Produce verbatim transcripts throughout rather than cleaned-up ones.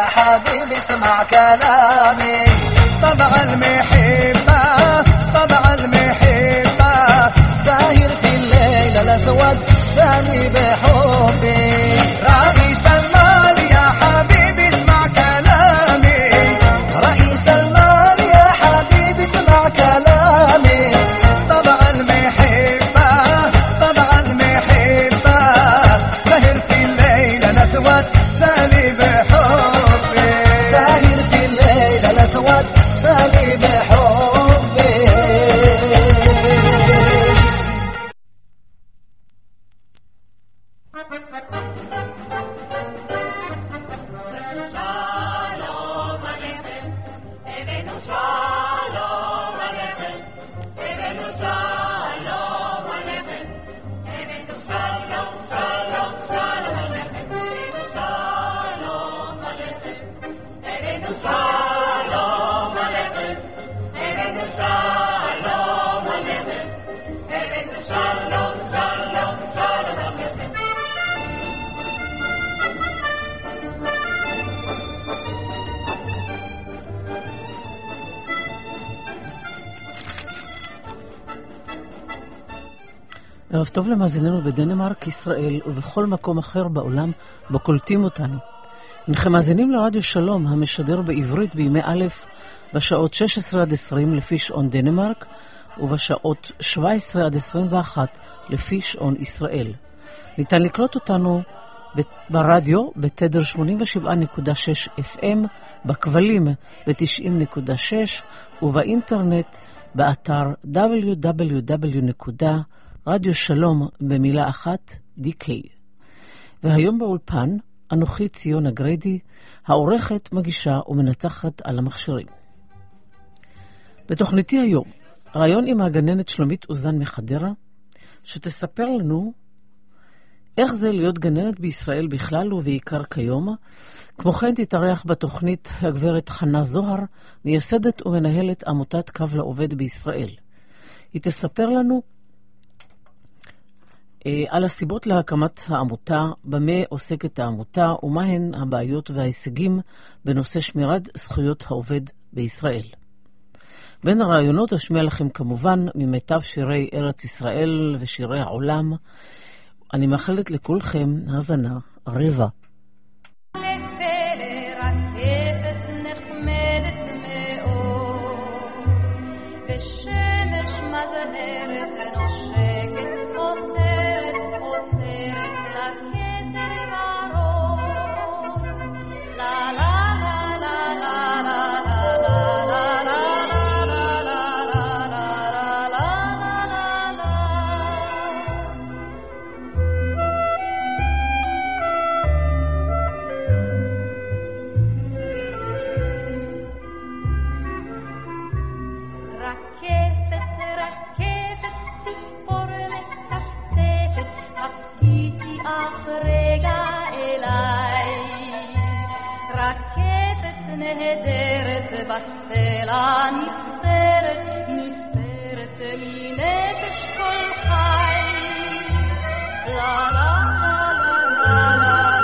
حبيبي اسمع كلامي طبع المحبة طبع المحبة ساهر في الليل الأسود سامي بحبي رئيس المال يا حبيبي اسمع كلامي رئيس المال يا حبيبي اسمع كلامي طبع المحبة طبع المحبة ساهر في الليل الأسود سامي بحبي ساهر في الليل الأسود سامي بحبي ערב טוב למאזיננו בדנמרק, ישראל ובכל מקום אחר בעולם בו קולטים אותנו. אינכם מאזינים לרדיו שלום המשדר בעברית בימי א' בשעות שש עשרה עד עשרים לפי שעון דנמרק ובשעות שבע עשרה עד עשרים ואחת לפי שעון ישראל. ניתן לקלוט אותנו ברדיו בתדר שמונים ושבע נקודה שש אף אם, בכבלים ב-תשעים נקודה שש ובאינטרנט באתר דאבליו דאבליו דאבליו נקודה רדיו שלום במילה אחת די קיי. והיום באולפן אנוכי ציון הגריידי, העורכת, מגישה ומנצחת על המכשירים. בתוכניתי היום רעיון עם הגננת שלומית אוזן מחדרה, שתספר לנו איך זה להיות גננת בישראל בכלל ובעיקר כיום. כמו כן תתארח בתוכנית הגברת חנה זוהר, מייסדת ומנהלת עמותת קו לעובד בישראל. היא תספר לנו על הסיבות להקמת העמותה, במה עוסקת העמותה ומהן הבעיות וההישגים בנושא שמירת זכויות העובד בישראל. בין הרעיונות אשמיע לכם כמובן ממיטב שירי ארץ ישראל ושירי העולם. אני מאחלת לכולכם האזנה רבה. בשמש מזהרת נושקת עוטרת עוטרת לכתר ורוד לה לה לה לה לה לה לה לה אך רגע אליי רכבת נהדרת בסלע נסתרת נסתרת מנפש כל חי לה לה לה לה לה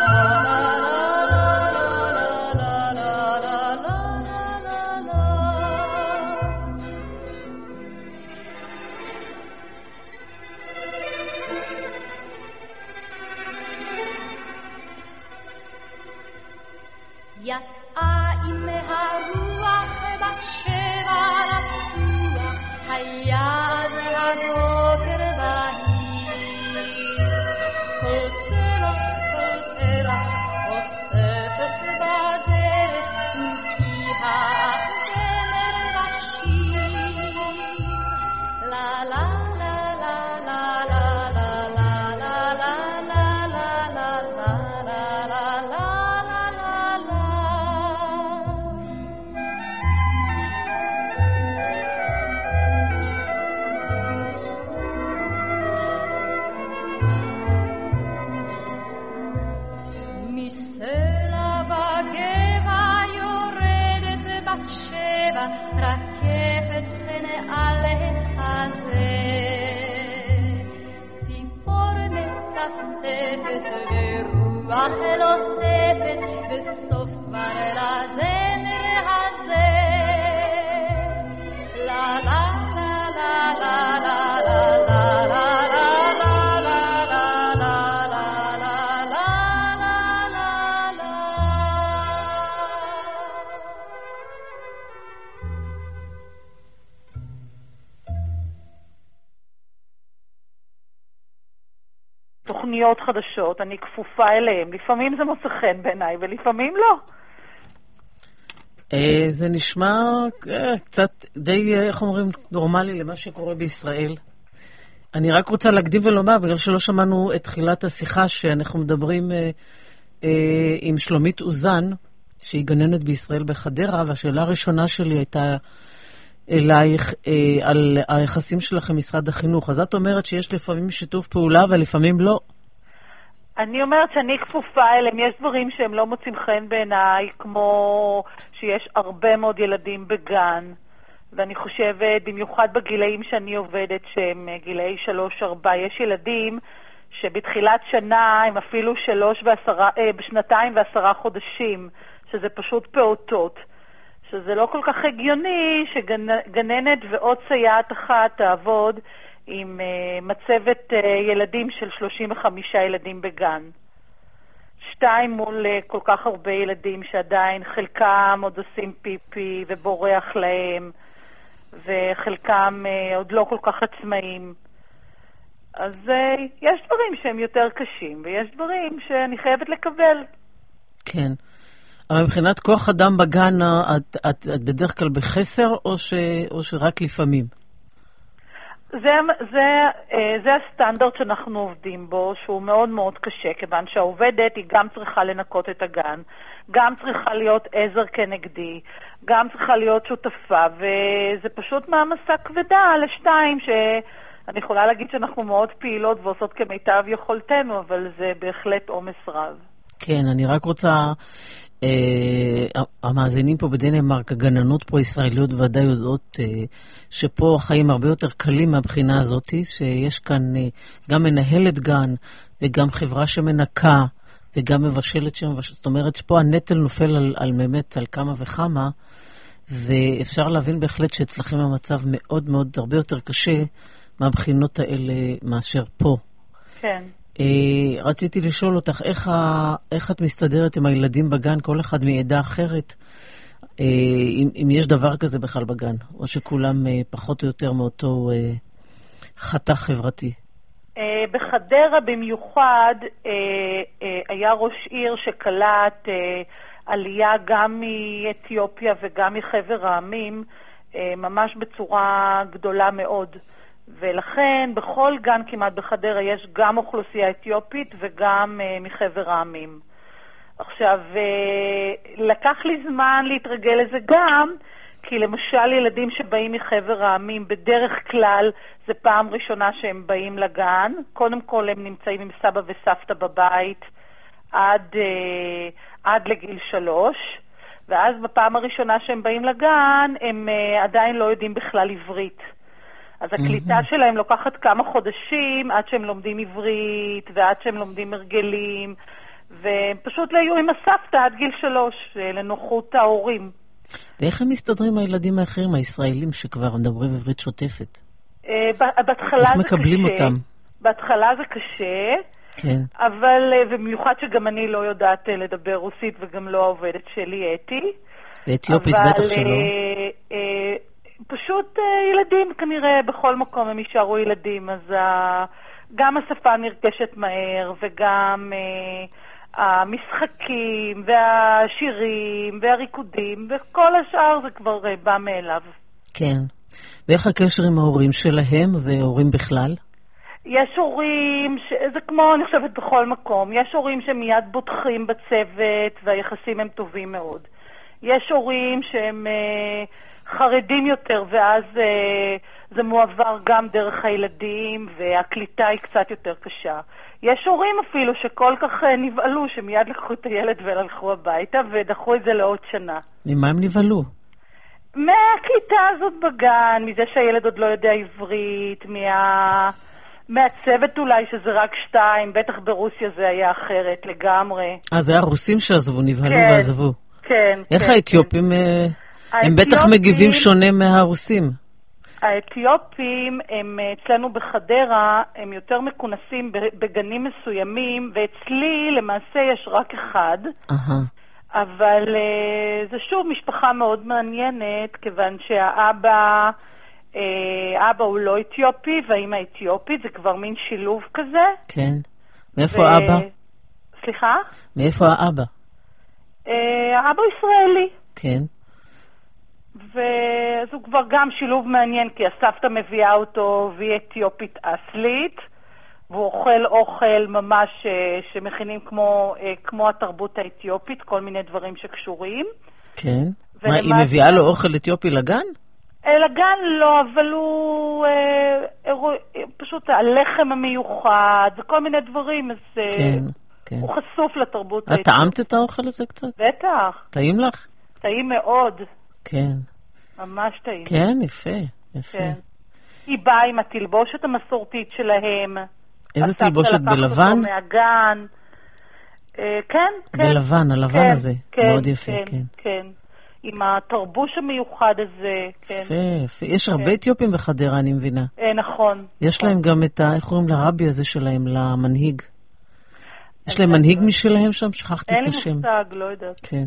יצאה עם הרוח בת שבע לסוח היה אז הבוקר בהיר כל צלח כל פרח אוספת בדרך ופיה אך זמר בשיר לה לה לה לה לה לה לה לה לה לה לה לה לה לה רכבת חנה על החזה ציפור מצפצפת ורוח לוטפת בסוף תוכניות חדשות, אני כפופה אליהם. לפעמים זה מוצא חן בעיניי, ולפעמים לא. זה נשמע קצת די, איך אומרים, נורמלי למה שקורה בישראל. אני רק רוצה להקדים ולומר, בגלל שלא שמענו את תחילת השיחה, שאנחנו מדברים אה, אה, עם שלומית אוזן, שהיא גננת בישראל בחדרה, והשאלה הראשונה שלי הייתה אלייך אה, על היחסים שלכם משרד החינוך. אז את אומרת שיש לפעמים שיתוף פעולה ולפעמים לא. אני אומרת שאני כפופה אליהם. יש דברים שהם לא מוצאים חן בעיניי, כמו שיש הרבה מאוד ילדים בגן, ואני חושבת, במיוחד בגילאים שאני עובדת, שהם גילאי שלוש ארבע, יש ילדים שבתחילת שנה הם אפילו שלוש ועשרה, אה, בשנתיים ועשרה חודשים, שזה פשוט פעוטות. שזה לא כל כך הגיוני שגננת ועוד סייעת אחת תעבוד עם uh, מצבת uh, ילדים של שלושים וחמישה ילדים בגן. שתיים מול uh, כל כך הרבה ילדים שעדיין חלקם עוד עושים פיפי ובורח להם, וחלקם uh, עוד לא כל כך עצמאים. אז uh, יש דברים שהם יותר קשים, ויש דברים שאני חייבת לקבל. כן. אבל מבחינת כוח אדם בגן, את, את, את בדרך כלל בחסר, או, ש, או שרק לפעמים? זה, זה, זה הסטנדרט שאנחנו עובדים בו, שהוא מאוד מאוד קשה, כיוון שהעובדת היא גם צריכה לנקות את הגן, גם צריכה להיות עזר כנגדי, גם צריכה להיות שותפה, וזה פשוט מעמסה כבדה לשתיים, שאני יכולה להגיד שאנחנו מאוד פעילות ועושות כמיטב יכולתנו, אבל זה בהחלט עומס רב. כן, אני רק רוצה... Uh, המאזינים פה בדנמרק, הגננות פה ישראליות ודאי יודעות uh, שפה החיים הרבה יותר קלים מהבחינה הזאת, שיש כאן uh, גם מנהלת גן וגם חברה שמנקה וגם מבשלת שמבשלת. זאת אומרת שפה הנטל נופל על, על באמת על כמה וכמה, ואפשר להבין בהחלט שאצלכם המצב מאוד מאוד הרבה יותר קשה מהבחינות האלה מאשר פה. כן. Uh, רציתי לשאול אותך, איך, ה, איך את מסתדרת עם הילדים בגן, כל אחד מעדה אחרת, uh, אם, אם יש דבר כזה בכלל בגן, או שכולם uh, פחות או יותר מאותו uh, חתך חברתי? Uh, בחדרה במיוחד uh, uh, היה ראש עיר שקלט uh, עלייה גם מאתיופיה וגם מחבר העמים, uh, ממש בצורה גדולה מאוד. ולכן בכל גן כמעט בחדרה יש גם אוכלוסייה אתיופית וגם uh, מחבר העמים. עכשיו, uh, לקח לי זמן להתרגל לזה גם, כי למשל ילדים שבאים מחבר העמים בדרך כלל זה פעם ראשונה שהם באים לגן. קודם כל הם נמצאים עם סבא וסבתא בבית עד, uh, עד לגיל שלוש, ואז בפעם הראשונה שהם באים לגן הם uh, עדיין לא יודעים בכלל עברית. אז הקליטה mm-hmm. שלהם לוקחת כמה חודשים עד שהם לומדים עברית ועד שהם לומדים הרגלים, והם פשוט לא יהיו עם הסבתא עד גיל שלוש, לנוחות ההורים. ואיך הם מסתדרים הילדים האחרים, הישראלים שכבר מדברים עברית שוטפת? בהתחלה איך זה מקבלים קשה. אותם? בהתחלה זה קשה, כן. אבל במיוחד שגם אני לא יודעת לדבר רוסית וגם לא העובדת שלי אתי. ואתיופית בטח שלא. פשוט ילדים כנראה בכל מקום הם יישארו ילדים, אז גם השפה נרגשת מהר וגם המשחקים והשירים והריקודים וכל השאר זה כבר בא מאליו. כן. ואיך הקשר עם ההורים שלהם והורים בכלל? יש הורים, ש... זה כמו אני חושבת בכל מקום, יש הורים שמיד בוטחים בצוות והיחסים הם טובים מאוד. יש הורים שהם uh, חרדים יותר ואז uh, זה מועבר גם דרך הילדים והקליטה היא קצת יותר קשה. יש הורים אפילו שכל כך uh, נבעלו שמיד לקחו את הילד והלכו הביתה ודחו את זה לעוד שנה. ממה הם נבעלו? מהקליטה הזאת בגן, מזה שהילד עוד לא יודע עברית, מה... מהצוות אולי שזה רק שתיים, בטח ברוסיה זה היה אחרת לגמרי. אה, זה היה רוסים שעזבו, נבהלו כן, ועזבו. כן. איך כן, האתיופים, כן. הם האתיופים, בטח מגיבים שונה מהרוסים. האתיופים הם אצלנו בחדרה, הם יותר מכונסים בגנים מסוימים, ואצלי למעשה יש רק אחד. אהה. אבל uh, זה שוב משפחה מאוד מעניינת, כיוון שהאבא uh, אבא הוא לא אתיופי, והאמא אתיופית, זה כבר מין שילוב כזה. כן. מאיפה האבא? סליחה? מאיפה האבא? האבא ישראלי. כן. ואז הוא כבר גם שילוב מעניין, כי הסבתא מביאה אותו והיא אתיופית אסלית, והוא אוכל אוכל ממש שמכינים כמו, כמו התרבות האתיופית, כל מיני דברים שקשורים. כן. מה, היא מביאה לו אוכל אתיופי לגן? לגן לא, אבל הוא אה, אה, פשוט הלחם המיוחד וכל מיני דברים, אז כן, כן. הוא חשוף לתרבות האתיופית. את טעמת את האוכל הזה קצת? בטח. טעים לך? טעים מאוד. כן. ממש טעים. כן, יפה, יפה. כן. היא באה עם התלבושת המסורתית שלהם. איזה תלבושת? בלבן? מהגן. אה, כן, כן. בלבן, הלבן כן, הזה. כן, מאוד יפה, כן. כן. כן. עם התרבוש המיוחד הזה, כן. יפה, יפה. יש הרבה אתיופים בחדרה, אני מבינה. אה, נכון. יש להם גם את ה... איך קוראים לרבי הזה שלהם, למנהיג? יש להם מנהיג משלהם שם? שכחתי את השם. אין לי מושג, לא יודעת. כן.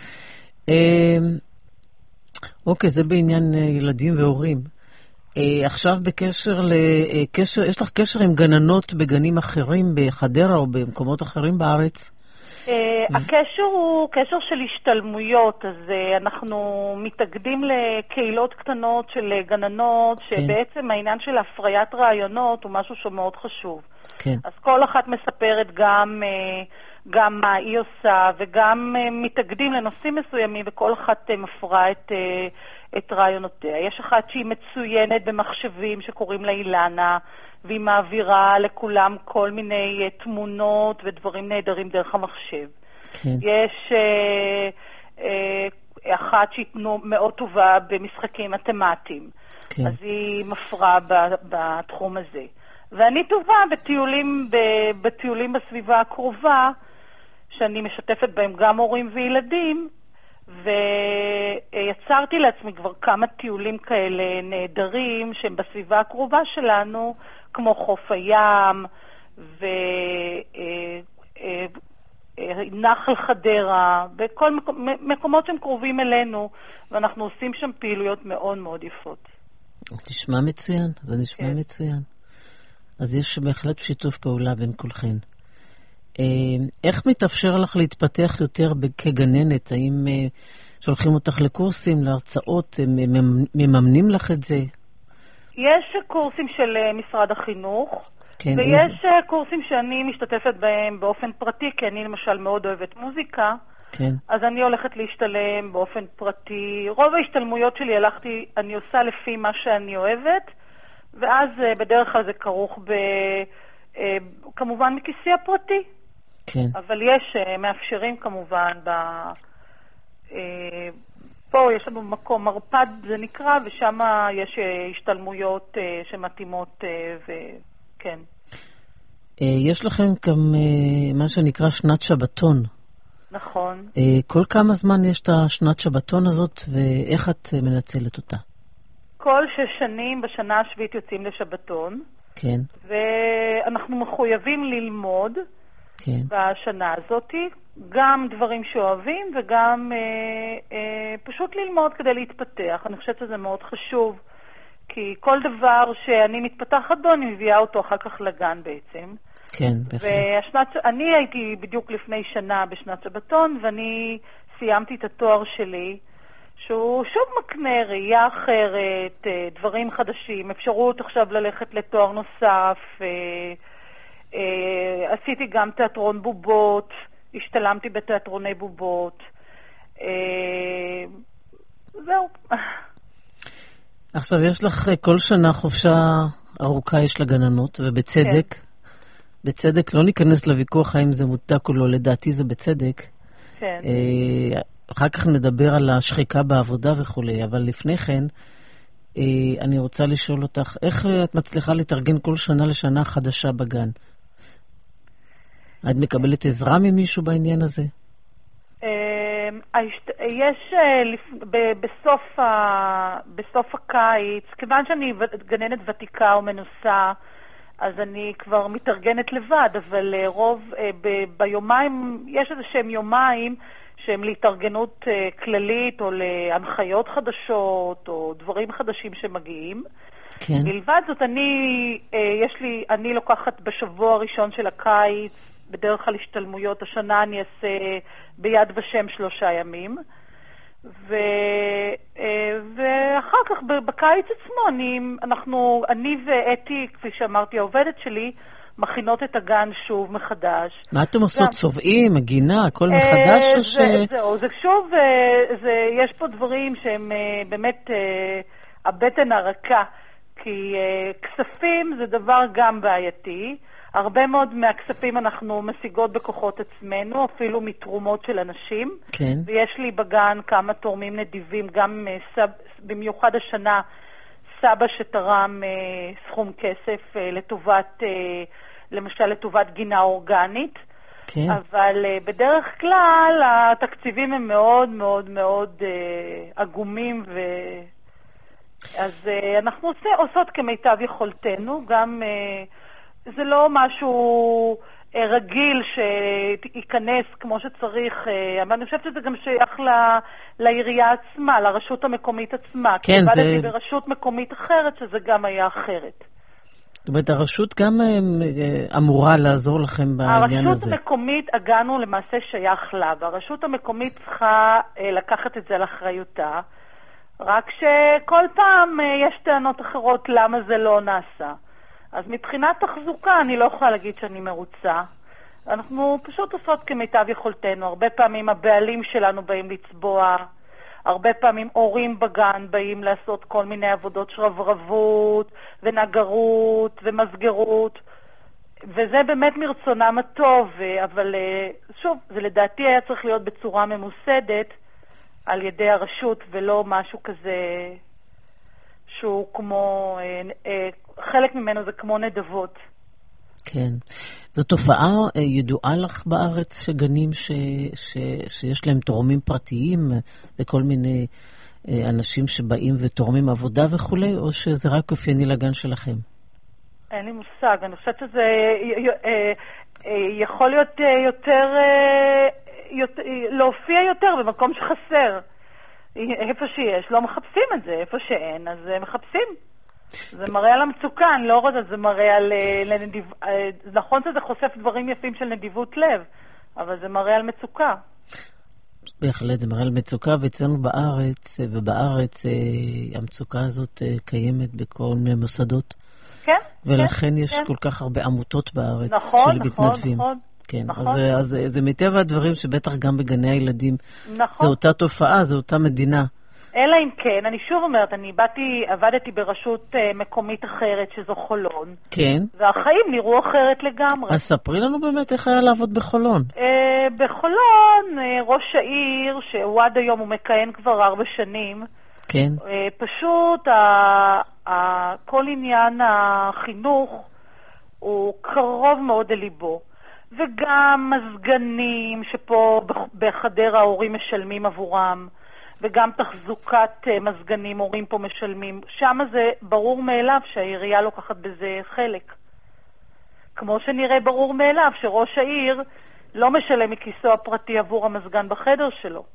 אוקיי, זה בעניין ילדים והורים. עכשיו בקשר לקשר, יש לך קשר עם גננות בגנים אחרים בחדרה או במקומות אחרים בארץ? הקשר הוא קשר של השתלמויות, אז אנחנו מתאגדים לקהילות קטנות של גננות, שבעצם העניין של הפריית רעיונות הוא משהו שמאוד חשוב. כן. אז כל אחת מספרת גם, גם מה היא עושה, וגם מתאגדים לנושאים מסוימים, וכל אחת מפרה את, את רעיונותיה. יש אחת שהיא מצוינת במחשבים שקוראים לה אילנה, והיא מעבירה לכולם כל מיני תמונות ודברים נהדרים דרך המחשב. כן. יש אה, אה, אחת שהיא מאוד טובה במשחקים מתמטיים. כן. אז היא מפרה בתחום הזה. ואני טובה בטיולים, בטיולים בסביבה הקרובה, שאני משתפת בהם גם הורים וילדים, ויצרתי לעצמי כבר כמה טיולים כאלה נהדרים שהם בסביבה הקרובה שלנו, כמו חוף הים ונחל חדרה, בכל מקומות שהם קרובים אלינו, ואנחנו עושים שם פעילויות מאוד מאוד יפות. נשמע מצוין, זה נשמע כן. מצוין. אז יש בהחלט שיתוף פעולה בין כולכן. איך מתאפשר לך להתפתח יותר כגננת? האם שולחים אותך לקורסים, להרצאות, מממנים לך את זה? יש קורסים של משרד החינוך, כן, ויש איזה... קורסים שאני משתתפת בהם באופן פרטי, כי אני למשל מאוד אוהבת מוזיקה, כן. אז אני הולכת להשתלם באופן פרטי. רוב ההשתלמויות שלי הלכתי, אני עושה לפי מה שאני אוהבת, ואז בדרך כלל זה כרוך ב... כמובן מכיסי הפרטי. כן. אבל יש מאפשרים כמובן ב... פה יש לנו מקום מרפד זה נקרא, ושם יש השתלמויות שמתאימות, וכן. יש לכם גם מה שנקרא שנת שבתון. נכון. כל כמה זמן יש את השנת שבתון הזאת, ואיך את מנצלת אותה? כל שש שנים בשנה השביעית יוצאים לשבתון. כן. ואנחנו מחויבים ללמוד כן. בשנה הזאת, גם דברים שאוהבים וגם אה, אה, פשוט ללמוד כדי להתפתח. אני חושבת שזה מאוד חשוב, כי כל דבר שאני מתפתחת בו, אני מביאה אותו אחר כך לגן בעצם. כן, בהחלט. והשנת, אני הייתי בדיוק לפני שנה בשנת שבתון, ואני סיימתי את התואר שלי, שהוא שוב מקנה ראייה אחרת, דברים חדשים, אפשרות עכשיו ללכת לתואר נוסף, עשיתי גם תיאטרון בובות, השתלמתי בתיאטרוני בובות, זהו. עכשיו יש לך כל שנה חופשה ארוכה יש לגננות, ובצדק, כן. בצדק, לא ניכנס לוויכוח האם זה מותק או לא, לדעתי זה בצדק. כן. אחר כך נדבר על השחיקה בעבודה וכו', אבל לפני כן, אני רוצה לשאול אותך, איך את מצליחה להתארגן כל שנה לשנה חדשה בגן? את מקבלת עזרה ממישהו בעניין הזה? יש בסוף, בסוף הקיץ, כיוון שאני גננת ותיקה ומנוסה, אז אני כבר מתארגנת לבד, אבל רוב, ב, ביומיים, יש איזה שהם יומיים שהם להתארגנות כללית או להנחיות חדשות או דברים חדשים שמגיעים. כן. מלבד זאת, אני, יש לי, אני לוקחת בשבוע הראשון של הקיץ בדרך כלל השתלמויות. השנה אני אעשה ביד ושם שלושה ימים. ו, ואחר כך בקיץ עצמו, אני, אנחנו, אני ואתי, כפי שאמרתי, העובדת שלי, מכינות את הגן שוב מחדש. מה אתם עושות? צובעים, מגינה, הכל מחדש? זה, או ש... זהו, זה שוב, זה, יש פה דברים שהם באמת הבטן הרכה, כי כספים זה דבר גם בעייתי. הרבה מאוד מהכספים אנחנו משיגות בכוחות עצמנו, אפילו מתרומות של אנשים. כן. ויש לי בגן כמה תורמים נדיבים, גם סב, במיוחד השנה, סבא שתרם uh, סכום כסף uh, לטובת, uh, למשל לטובת גינה אורגנית. כן. אבל uh, בדרך כלל התקציבים הם מאוד מאוד מאוד uh, עגומים, ו... אז uh, אנחנו עושה, עושות כמיטב יכולתנו, גם... Uh, זה לא משהו אה, רגיל שייכנס כמו שצריך, אה, אבל אני חושבת שזה גם שייך ל, לעירייה עצמה, לרשות המקומית עצמה. כן, כי זה... עבדתי ברשות מקומית אחרת, שזה גם היה אחרת. זאת אומרת, הרשות גם אה, אמורה לעזור לכם בעניין הזה. הרשות המקומית, הגענו למעשה שייך לה, והרשות המקומית צריכה אה, לקחת את זה לאחריותה, רק שכל פעם אה, יש טענות אחרות למה זה לא נעשה. אז מבחינת תחזוקה אני לא יכולה להגיד שאני מרוצה. אנחנו פשוט עושות כמיטב יכולתנו. הרבה פעמים הבעלים שלנו באים לצבוע, הרבה פעמים הורים בגן באים לעשות כל מיני עבודות שרברבות ונגרות ומסגרות, וזה באמת מרצונם הטוב, אבל שוב, זה לדעתי היה צריך להיות בצורה ממוסדת על ידי הרשות, ולא משהו כזה שהוא כמו... חלק ממנו זה כמו נדבות. כן. זו תופעה ידועה לך בארץ שגנים ש, ש, שיש להם תורמים פרטיים וכל מיני אנשים שבאים ותורמים עבודה וכולי, או שזה רק אופייני לגן שלכם? אין לי מושג. אני חושבת שזה יכול להיות יותר, להופיע יותר במקום שחסר. איפה שיש, לא מחפשים את זה. איפה שאין, אז מחפשים. זה מראה על המצוקה, אני לא רואה, זה מראה על... לנדיב... נכון שזה חושף דברים יפים של נדיבות לב, אבל זה מראה על מצוקה. בהחלט, זה מראה על מצוקה, ואצלנו בארץ, ובארץ המצוקה הזאת קיימת בכל מיני מוסדות. כן. ולכן כן, יש כן. כל כך הרבה עמותות בארץ נכון, של נכון, מתנדבים. נכון. כן, נכון. אז, אז זה מטבע הדברים שבטח גם בגני הילדים. נכון. זו אותה תופעה, זו אותה מדינה. אלא אם כן, אני שוב אומרת, אני באתי, עבדתי ברשות uh, מקומית אחרת שזו חולון. כן. והחיים נראו אחרת לגמרי. אז ספרי לנו באמת איך היה לעבוד בחולון. Uh, בחולון, uh, ראש העיר, שהוא עד היום הוא מכהן כבר ארבע שנים, כן. uh, פשוט uh, uh, כל עניין החינוך הוא קרוב מאוד לליבו. וגם מזגנים שפה בחדר ההורים משלמים עבורם. וגם תחזוקת מזגנים, הורים פה משלמים. שם זה ברור מאליו שהעירייה לוקחת בזה חלק. כמו שנראה ברור מאליו שראש העיר לא משלם מכיסו הפרטי עבור המזגן בחדר שלו.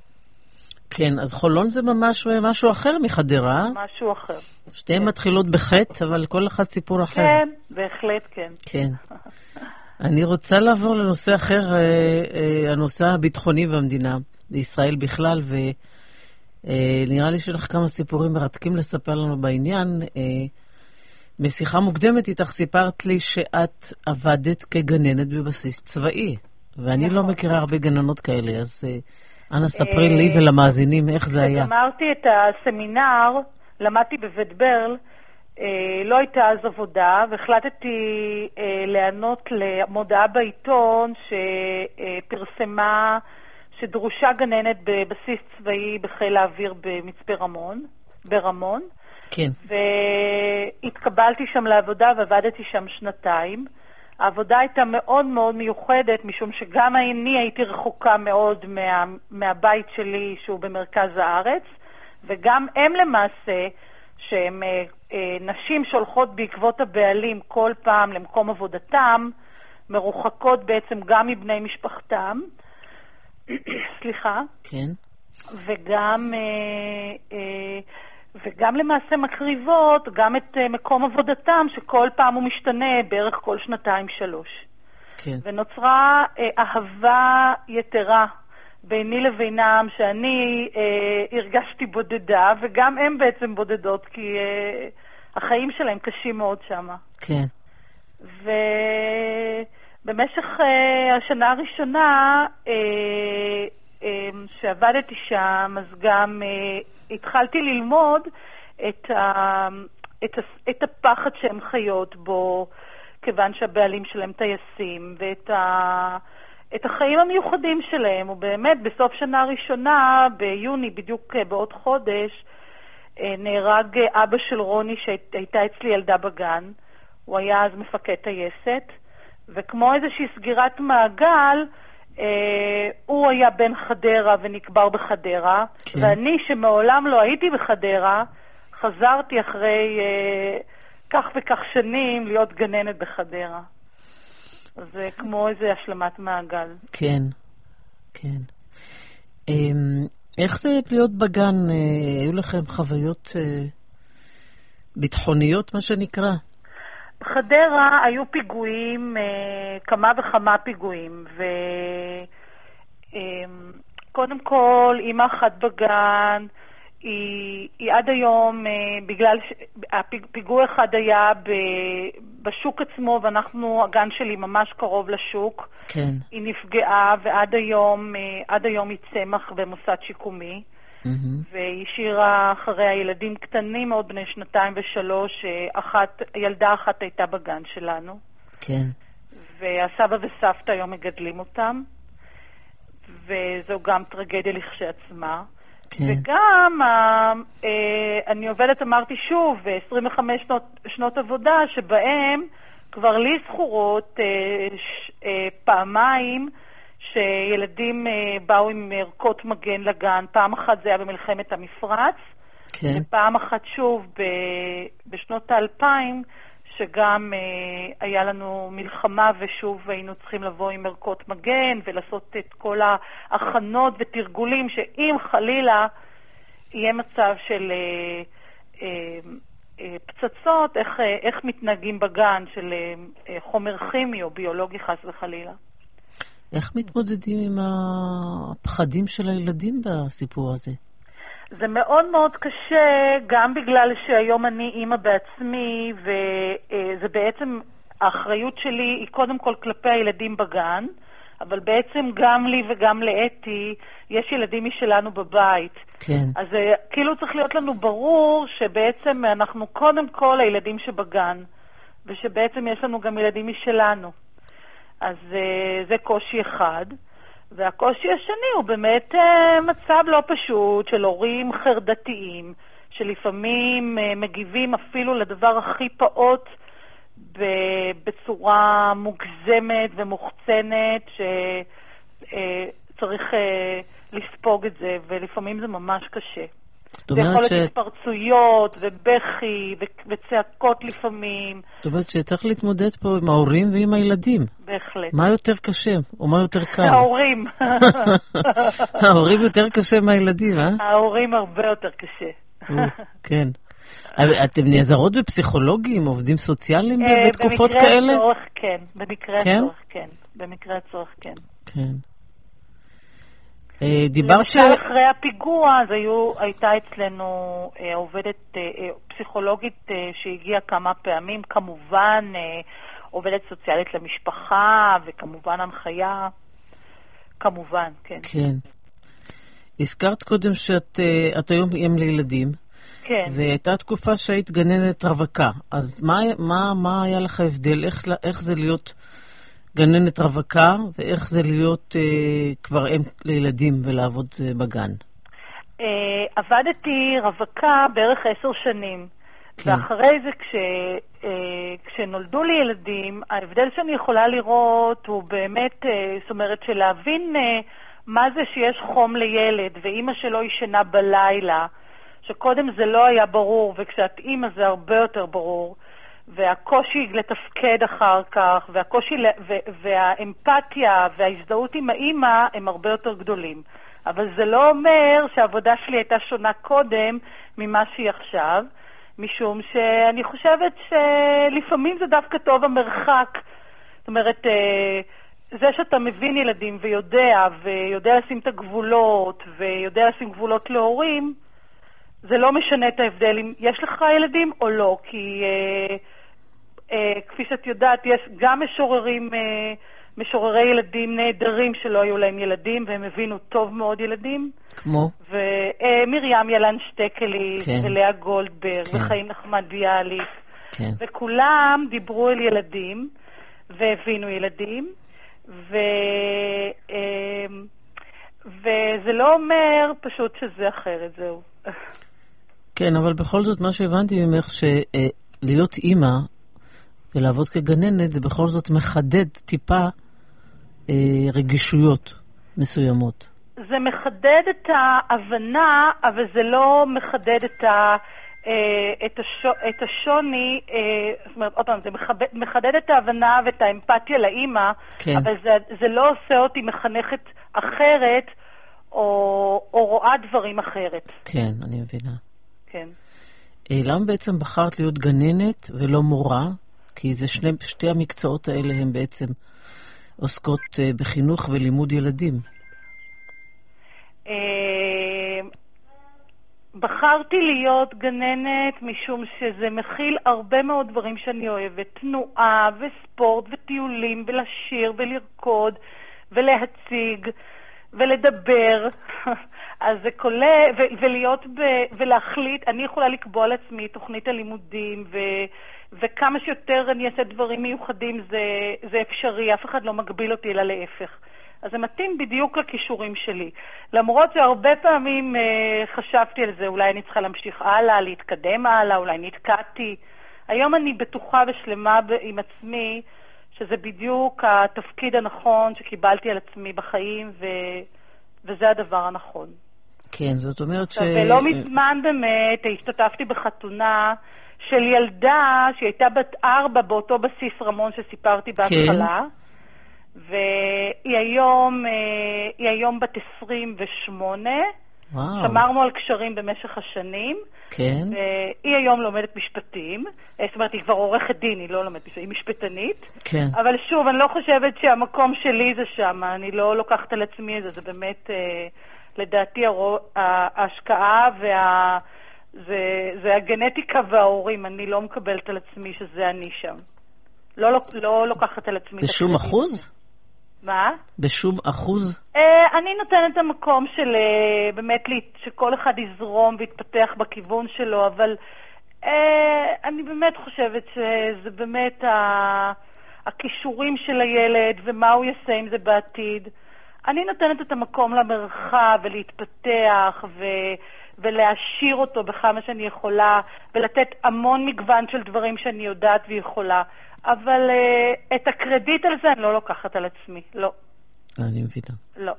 כן, אז חולון זה ממש משהו אחר מחדרה. משהו אחר. שתיהן כן. מתחילות בחטא, אבל כל אחד סיפור אחר. כן, בהחלט כן. כן. אני רוצה לעבור לנושא אחר, הנושא הביטחוני במדינה, בישראל בכלל, ונראה לי שלך כמה סיפורים מרתקים לספר לנו בעניין. משיחה מוקדמת איתך סיפרת לי שאת עבדת כגננת בבסיס צבאי, ואני נכון. לא מכירה הרבה גננות כאלה, אז אנא ספרי לי ולמאזינים איך זה היה. כשגמרתי את הסמינר, למדתי בבית ברל, לא הייתה אז עבודה, והחלטתי לענות למודעה בעיתון שפרסמה שדרושה גננת בבסיס צבאי בחיל האוויר במצפה רמון, ברמון. כן. והתקבלתי שם לעבודה ועבדתי שם שנתיים. העבודה הייתה מאוד מאוד מיוחדת, משום שגם אני הייתי רחוקה מאוד מה, מהבית שלי שהוא במרכז הארץ, וגם הם למעשה, שהם אה, אה, נשים שהולכות בעקבות הבעלים כל פעם למקום עבודתם, מרוחקות בעצם גם מבני משפחתם, סליחה. כן. וגם, אה, אה, וגם למעשה מקריבות גם את אה, מקום עבודתם, שכל פעם הוא משתנה בערך כל שנתיים שלוש. כן. ונוצרה אה, אהבה יתרה ביני לבינם, שאני אה, הרגשתי בודדה, וגם הם בעצם בודדות, כי אה, החיים שלהם קשים מאוד שם. כן. ובמשך אה, השנה הראשונה אה, אה, שעבדתי שם, אז גם אה, התחלתי ללמוד את, ה, את, ה, את הפחד שהם חיות בו, כיוון שהבעלים שלהם טייסים, ואת ה... את החיים המיוחדים שלהם. ובאמת בסוף שנה ראשונה, ביוני, בדיוק בעוד חודש, נהרג אבא של רוני שהייתה אצלי ילדה בגן. הוא היה אז מפקד טייסת, וכמו איזושהי סגירת מעגל, הוא היה בן חדרה ונקבר בחדרה, כן. ואני שמעולם לא הייתי בחדרה, חזרתי אחרי כך וכך שנים להיות גננת בחדרה. זה כמו איזה השלמת מעגל. כן, כן. איך זה להיות בגן? היו לכם חוויות ביטחוניות, מה שנקרא? בחדרה היו פיגועים, כמה וכמה פיגועים, וקודם כל, אמא אחת בגן, היא, היא עד היום, בגלל שהפיגוע אחד היה ב, בשוק עצמו, ואנחנו, הגן שלי ממש קרוב לשוק, כן. היא נפגעה, ועד היום, עד היום היא צמח במוסד שיקומי, mm-hmm. והיא השאירה אחרי הילדים קטנים מאוד, בני שנתיים ושלוש, אחת, ילדה אחת הייתה בגן שלנו, כן. והסבא וסבתא היום מגדלים אותם, וזו גם טרגדיה לכשעצמה. כן. וגם אה, אני עובדת, אמרתי שוב, עשרים וחמש שנות, שנות עבודה שבהם כבר לי זכורות אה, ש, אה, פעמיים שילדים אה, באו עם ערכות מגן לגן. פעם אחת זה היה במלחמת המפרץ, כן. ופעם אחת שוב ב, בשנות האלפיים, שגם אה, היה לנו מלחמה ושוב היינו צריכים לבוא עם ערכות מגן ולעשות את כל ההכנות ותרגולים, שאם חלילה יהיה מצב של אה, אה, אה, פצצות, איך, אה, איך מתנהגים בגן, של אה, חומר כימי או ביולוגי חס וחלילה. איך מתמודדים עם הפחדים של הילדים בסיפור הזה? זה מאוד מאוד קשה, גם בגלל שהיום אני אימא בעצמי, וזה בעצם, האחריות שלי היא קודם כל כלפי הילדים בגן, אבל בעצם גם לי וגם לאתי יש ילדים משלנו בבית. כן. אז כאילו צריך להיות לנו ברור שבעצם אנחנו קודם כל הילדים שבגן, ושבעצם יש לנו גם ילדים משלנו. אז זה קושי אחד. והקושי השני הוא באמת אה, מצב לא פשוט של הורים חרדתיים, שלפעמים אה, מגיבים אפילו לדבר הכי פעוט בצורה מוגזמת ומוחצנת, שצריך אה, אה, לספוג את זה, ולפעמים זה ממש קשה. זה יכול להיות ש... התפרצויות ובכי וצעקות לפעמים. זאת אומרת שצריך להתמודד פה עם ההורים ועם הילדים. בהחלט. מה יותר קשה או מה יותר קל? ההורים. ההורים יותר קשה מהילדים, אה? ההורים הרבה יותר קשה. כן. אתם נעזרות בפסיכולוגים, עובדים סוציאליים בתקופות כאלה? במקרה הצורך כן. במקרה הצורך כן. במקרה הצורך כן. כן. דיברת ש... למשל אחרי הפיגוע, אז היו, הייתה אצלנו אה, עובדת אה, פסיכולוגית אה, שהגיעה כמה פעמים, כמובן אה, עובדת סוציאלית למשפחה, וכמובן הנחיה, כמובן, כן. כן. הזכרת קודם שאת אה, את היום אם לילדים, כן. והייתה תקופה שהיית גננת רווקה, אז מה, מה, מה היה לך הבדל? איך, איך זה להיות גננת רווקה, ואיך זה להיות אה, כבר אם לילדים ולעבוד אה, בגן? אה, עבדתי רווקה בערך עשר שנים. כן. ואחרי זה, כש, אה, כשנולדו לי ילדים, ההבדל שאני יכולה לראות הוא באמת, אה, זאת אומרת, שלהבין אה, מה זה שיש חום לילד, ואימא שלו ישנה בלילה, שקודם זה לא היה ברור, וכשאת אימא זה הרבה יותר ברור, והקושי לתפקד אחר כך, והקושי, והאמפתיה וההזדהות עם האמא הם הרבה יותר גדולים. אבל זה לא אומר שהעבודה שלי הייתה שונה קודם ממה שהיא עכשיו, משום שאני חושבת שלפעמים זה דווקא טוב המרחק זאת אומרת, זה שאתה מבין ילדים ויודע, ויודע לשים את הגבולות, ויודע לשים גבולות להורים, זה לא משנה את ההבדל אם יש לך ילדים או לא, כי אה, אה, כפי שאת יודעת, יש גם משוררים, אה, משוררי ילדים נהדרים שלא היו להם ילדים, והם הבינו טוב מאוד ילדים. כמו? ומרים ילן שטקלי, כן. ולאה גולדברג, כן. וחיים נחמד ביאליק. כן. וכולם דיברו על ילדים, והבינו ילדים, ו... אה, וזה לא אומר פשוט שזה אחרת, זהו. כן, אבל בכל זאת מה שהבנתי ממך שלהיות אימא ולעבוד כגננת זה בכל זאת מחדד טיפה אה, רגישויות מסוימות. זה מחדד את ההבנה, אבל זה לא מחדד את, ה, אה, את, השו, את השוני, אה, זאת אומרת, עוד פעם, זה מחדד, מחדד את ההבנה ואת האמפתיה לאימא, כן. אבל זה, זה לא עושה אותי מחנכת אחרת או, או רואה דברים אחרת. כן, אני מבינה. כן. למה בעצם בחרת להיות גננת ולא מורה? כי זה שני, שתי המקצועות האלה הם בעצם עוסקות בחינוך ולימוד ילדים. בחרתי להיות גננת משום שזה מכיל הרבה מאוד דברים שאני אוהבת. תנועה וספורט וטיולים ולשיר ולרקוד ולהציג ולדבר. אז זה כולל, ו- ולהיות ב- ולהחליט, אני יכולה לקבוע לעצמי תוכנית הלימודים, ו- וכמה שיותר אני אעשה דברים מיוחדים, זה, זה אפשרי, אף אחד לא מגביל אותי, אלא להפך. אז זה מתאים בדיוק לכישורים שלי. למרות שהרבה פעמים אה, חשבתי על זה, אולי אני צריכה להמשיך הלאה, להתקדם הלאה, אולי נתקעתי. היום אני בטוחה ושלמה ב- עם עצמי, שזה בדיוק התפקיד הנכון שקיבלתי על עצמי בחיים, ו... וזה הדבר הנכון. כן, זאת אומרת ש... ולא מזמן באמת השתתפתי בחתונה של ילדה שהייתה בת ארבע באותו בסיס רמון שסיפרתי בהתחלה, כן. והיא היום, היא היום בת עשרים ושמונה, וואו. שמרנו על קשרים במשך השנים, כן. והיא היום לומדת משפטים, זאת אומרת היא כבר עורכת דין, היא לא לומדת משפטים, היא משפטנית, כן. אבל שוב, אני לא חושבת שהמקום שלי זה שם, אני לא לוקחת על עצמי את זה, זה באמת, לדעתי, ההשקעה וה... זה, זה הגנטיקה וההורים, אני לא מקבלת על עצמי שזה אני שם. לא, לא, לא לוקחת על עצמי. בשום אחוז? מה? בשום אחוז? אני נותנת את המקום של באמת שכל אחד יזרום ויתפתח בכיוון שלו, אבל אני באמת חושבת שזה באמת הכישורים של הילד ומה הוא יעשה עם זה בעתיד. אני נותנת את המקום למרחב ולהתפתח ו... ולהשאיר אותו בכמה שאני יכולה, ולתת המון מגוון של דברים שאני יודעת ויכולה. אבל uh, את הקרדיט על זה אני לא לוקחת על עצמי, לא. אני מבינה. לא.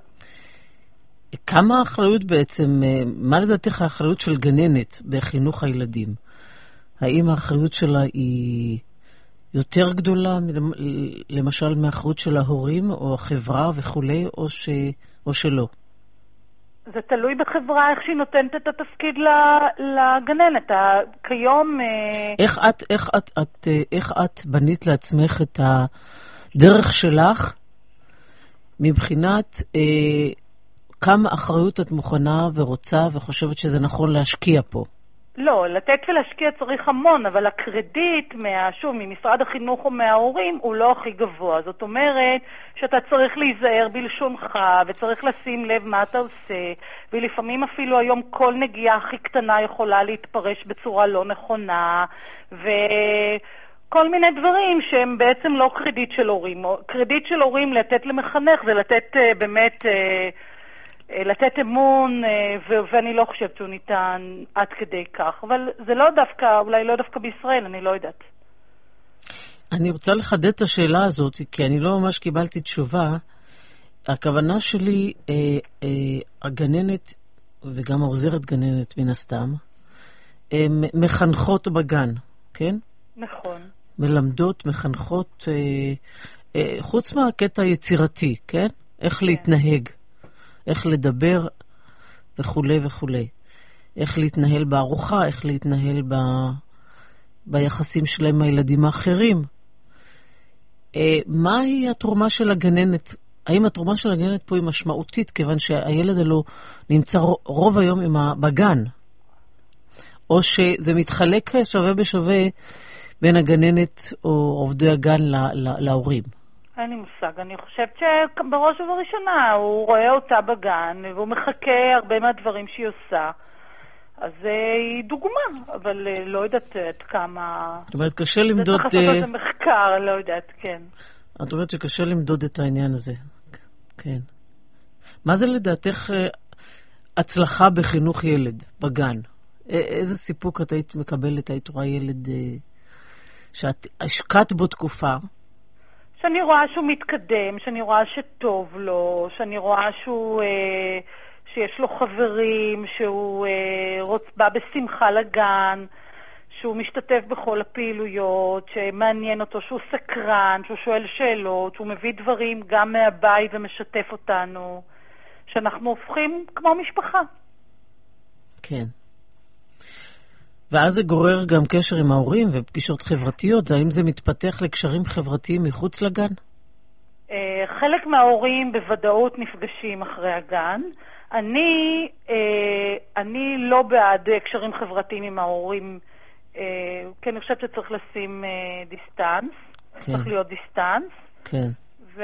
כמה האחריות בעצם, מה לדעתך האחריות של גננת בחינוך הילדים? האם האחריות שלה היא יותר גדולה, למשל מהאחריות של ההורים או החברה וכולי, או, ש... או שלא? זה תלוי בחברה, איך שהיא נותנת את התפקיד לגננת. כיום... איך את, איך את, את, איך את בנית לעצמך את הדרך שלך מבחינת אה, כמה אחריות את מוכנה ורוצה וחושבת שזה נכון להשקיע פה? לא, לתת ולהשקיע צריך המון, אבל הקרדיט, מה, שוב, ממשרד החינוך או מההורים, הוא לא הכי גבוה. זאת אומרת שאתה צריך להיזהר בלשונך, וצריך לשים לב מה אתה עושה, ולפעמים אפילו היום כל נגיעה הכי קטנה יכולה להתפרש בצורה לא נכונה, וכל מיני דברים שהם בעצם לא קרדיט של הורים. קרדיט של הורים לתת למחנך זה לתת באמת... לתת אמון, ואני לא חושבת שהוא ניתן עד כדי כך, אבל זה לא דווקא, אולי לא דווקא בישראל, אני לא יודעת. אני רוצה לחדד את השאלה הזאת, כי אני לא ממש קיבלתי תשובה. הכוונה שלי, אה, אה, הגננת וגם העוזרת גננת מן הסתם, אה, מחנכות בגן, כן? נכון. מלמדות, מחנכות, אה, אה, חוץ מהקטע היצירתי, כן? איך כן. להתנהג. איך לדבר וכולי וכולי. איך להתנהל בארוחה, איך להתנהל ב... ביחסים שלהם עם הילדים האחרים. מהי התרומה של הגננת? האם התרומה של הגננת פה היא משמעותית, כיוון שהילד הלא נמצא רוב היום עם בגן? או שזה מתחלק שווה בשווה בין הגננת או עובדי הגן להורים? אין לי מושג. אני חושבת שבראש ובראשונה הוא רואה אותה בגן, והוא מחכה הרבה מהדברים שהיא עושה. אז היא דוגמה, אבל לא יודעת עד כמה... זאת אומרת, קשה למדוד... זה צריך לעשות את המחקר, לא יודעת, כן. את אומרת שקשה למדוד את העניין הזה. כן. מה זה לדעתך הצלחה בחינוך ילד, בגן? איזה סיפוק את היית מקבלת, היית רואה ילד שאת השקעת בו תקופה? שאני רואה שהוא מתקדם, שאני רואה שטוב לו, שאני רואה שהוא... שיש לו חברים, שהוא אה, רוצ, בא בשמחה לגן, שהוא משתתף בכל הפעילויות, שמעניין אותו, שהוא סקרן, שהוא שואל שאלות, שהוא מביא דברים גם מהבית ומשתף אותנו, שאנחנו הופכים כמו משפחה. כן. ואז זה גורר גם קשר עם ההורים ופגישות חברתיות. האם זה מתפתח לקשרים חברתיים מחוץ לגן? אה, חלק מההורים בוודאות נפגשים אחרי הגן, אני, אה, אני לא בעד קשרים חברתיים עם ההורים, אה, כי אני חושבת שצריך לשים אה, דיסטנס, כן. צריך להיות דיסטנס. כן. ו...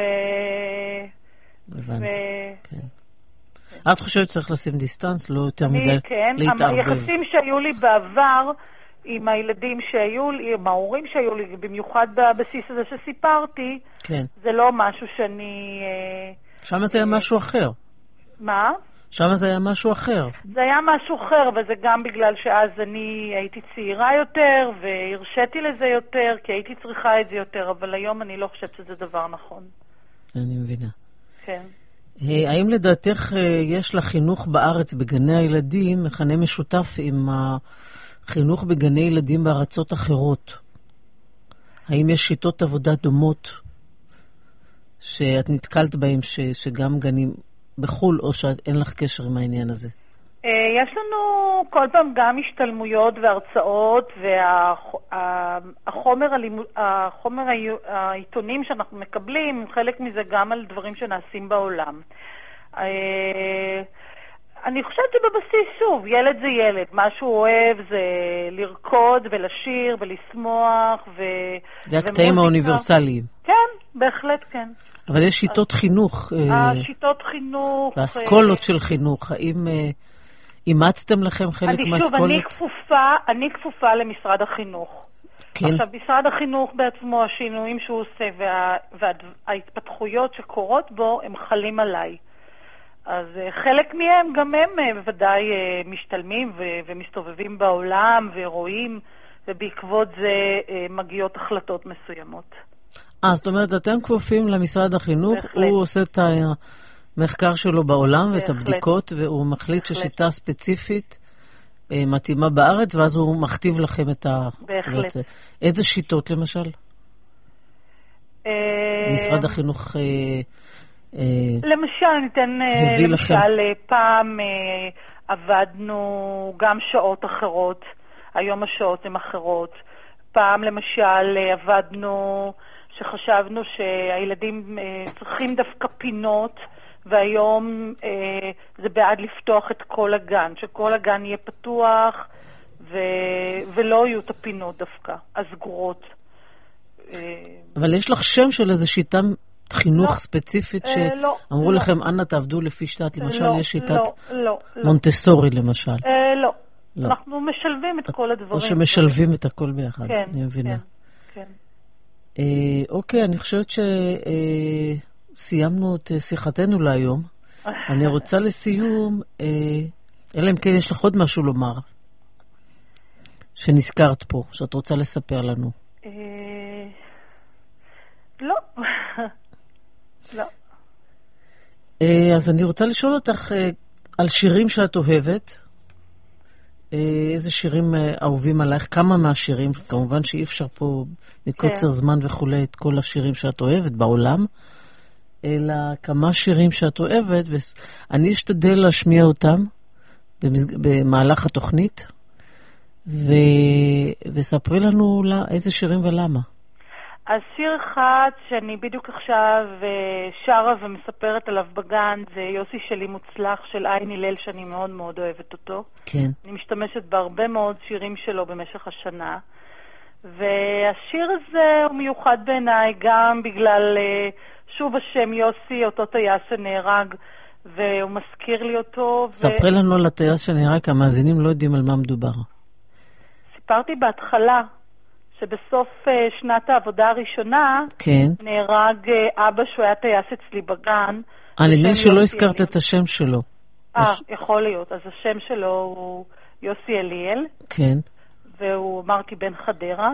הבנתי, ו... כן. כן. את חושבת שצריך לשים דיסטנס, לא יותר אני, מדי כן, להתערבב? היחסים שהיו לי בעבר עם הילדים שהיו לי, עם ההורים שהיו לי, במיוחד בבסיס הזה שסיפרתי, כן. זה לא משהו שאני... אה, שם זה היה אה, משהו אחר. מה? שם זה היה משהו אחר. זה היה משהו אחר, וזה גם בגלל שאז אני הייתי צעירה יותר, והרשיתי לזה יותר, כי הייתי צריכה את זה יותר, אבל היום אני לא חושבת שזה דבר נכון. אני מבינה. כן. האם לדעתך יש לחינוך בארץ, בגני הילדים, מכנה משותף עם החינוך בגני ילדים בארצות אחרות? האם יש שיטות עבודה דומות שאת נתקלת בהם, ש, שגם גנים... בחול, או שאין לך קשר עם העניין הזה? יש לנו כל פעם גם השתלמויות והרצאות, והחומר החומר העיתונים שאנחנו מקבלים, חלק מזה גם על דברים שנעשים בעולם. אני חושבת שבבסיס, שוב, ילד זה ילד. מה שהוא אוהב זה לרקוד ולשיר ולשמוח ו... זה הקטעים האוניברסליים. כן, בהחלט כן. אבל יש שיטות חינוך. השיטות חינוך. והאסכולות של חינוך. האם אימצתם לכם חלק מהאסכולות? אני כפופה, אני כפופה למשרד החינוך. כן. עכשיו, משרד החינוך בעצמו, השינויים שהוא עושה וה, וההתפתחויות שקורות בו, הם חלים עליי. אז חלק מהם, גם הם בוודאי משתלמים ו- ומסתובבים בעולם ורואים, ובעקבות זה מגיעות החלטות מסוימות. אה, זאת אומרת, אתם כפופים למשרד החינוך, בהחלט. הוא עושה את המחקר שלו בעולם בהחלט. ואת הבדיקות, והוא מחליט בהחלט. ששיטה ספציפית אה, מתאימה בארץ, ואז הוא מכתיב לכם את ה... בהחלט. אומרת, איזה שיטות למשל? אה... משרד החינוך... אה, למשל, ניתן למשל, פעם עבדנו גם שעות אחרות, היום השעות הן אחרות. פעם למשל עבדנו שחשבנו שהילדים צריכים דווקא פינות, והיום זה בעד לפתוח את כל הגן, שכל הגן יהיה פתוח ולא יהיו את הפינות דווקא, הסגורות. אבל יש לך שם של איזו שיטה חינוך לא, ספציפית שאמרו לא, לכם, אנא תעבדו לפי שיטת, למשל לא, יש שיטת לא, לא, מונטסורי למשל. אה, לא. לא, אנחנו משלבים את כל הדברים. או שמשלבים את הכל ביחד, כן, אני מבינה. כן, כן. אה, אוקיי, אני חושבת שסיימנו אה, את שיחתנו להיום. אני רוצה לסיום, אה, אלא אם כן יש לך עוד משהו לומר, שנזכרת פה, שאת רוצה לספר לנו. אה, לא. לא. אז אני רוצה לשאול אותך על שירים שאת אוהבת. איזה שירים אהובים עלייך? כמה מהשירים? כמובן שאי אפשר פה מקוצר זמן וכולי את כל השירים שאת אוהבת בעולם, אלא כמה שירים שאת אוהבת, ואני אשתדל להשמיע אותם במהלך התוכנית, וספרי לנו איזה שירים ולמה. אז שיר אחד שאני בדיוק עכשיו שרה ומספרת עליו בגן, זה יוסי שלי מוצלח של עין הלל, שאני מאוד מאוד אוהבת אותו. כן. אני משתמשת בהרבה מאוד שירים שלו במשך השנה. והשיר הזה הוא מיוחד בעיניי גם בגלל, שוב השם יוסי, אותו טייס שנהרג, והוא מזכיר לי אותו. ספרי ו... לנו על הטייס שנהרג, המאזינים לא יודעים על מה מדובר. סיפרתי בהתחלה שבסוף uh, שנת העבודה הראשונה, כן. נהרג uh, אבא שהוא היה טייס אצלי בגן. אה, נדמה לי שלא הזכרת את השם שלו. אה, יש... יכול להיות. אז השם שלו הוא יוסי אליאל. כן. והוא, אמרתי, בן חדרה.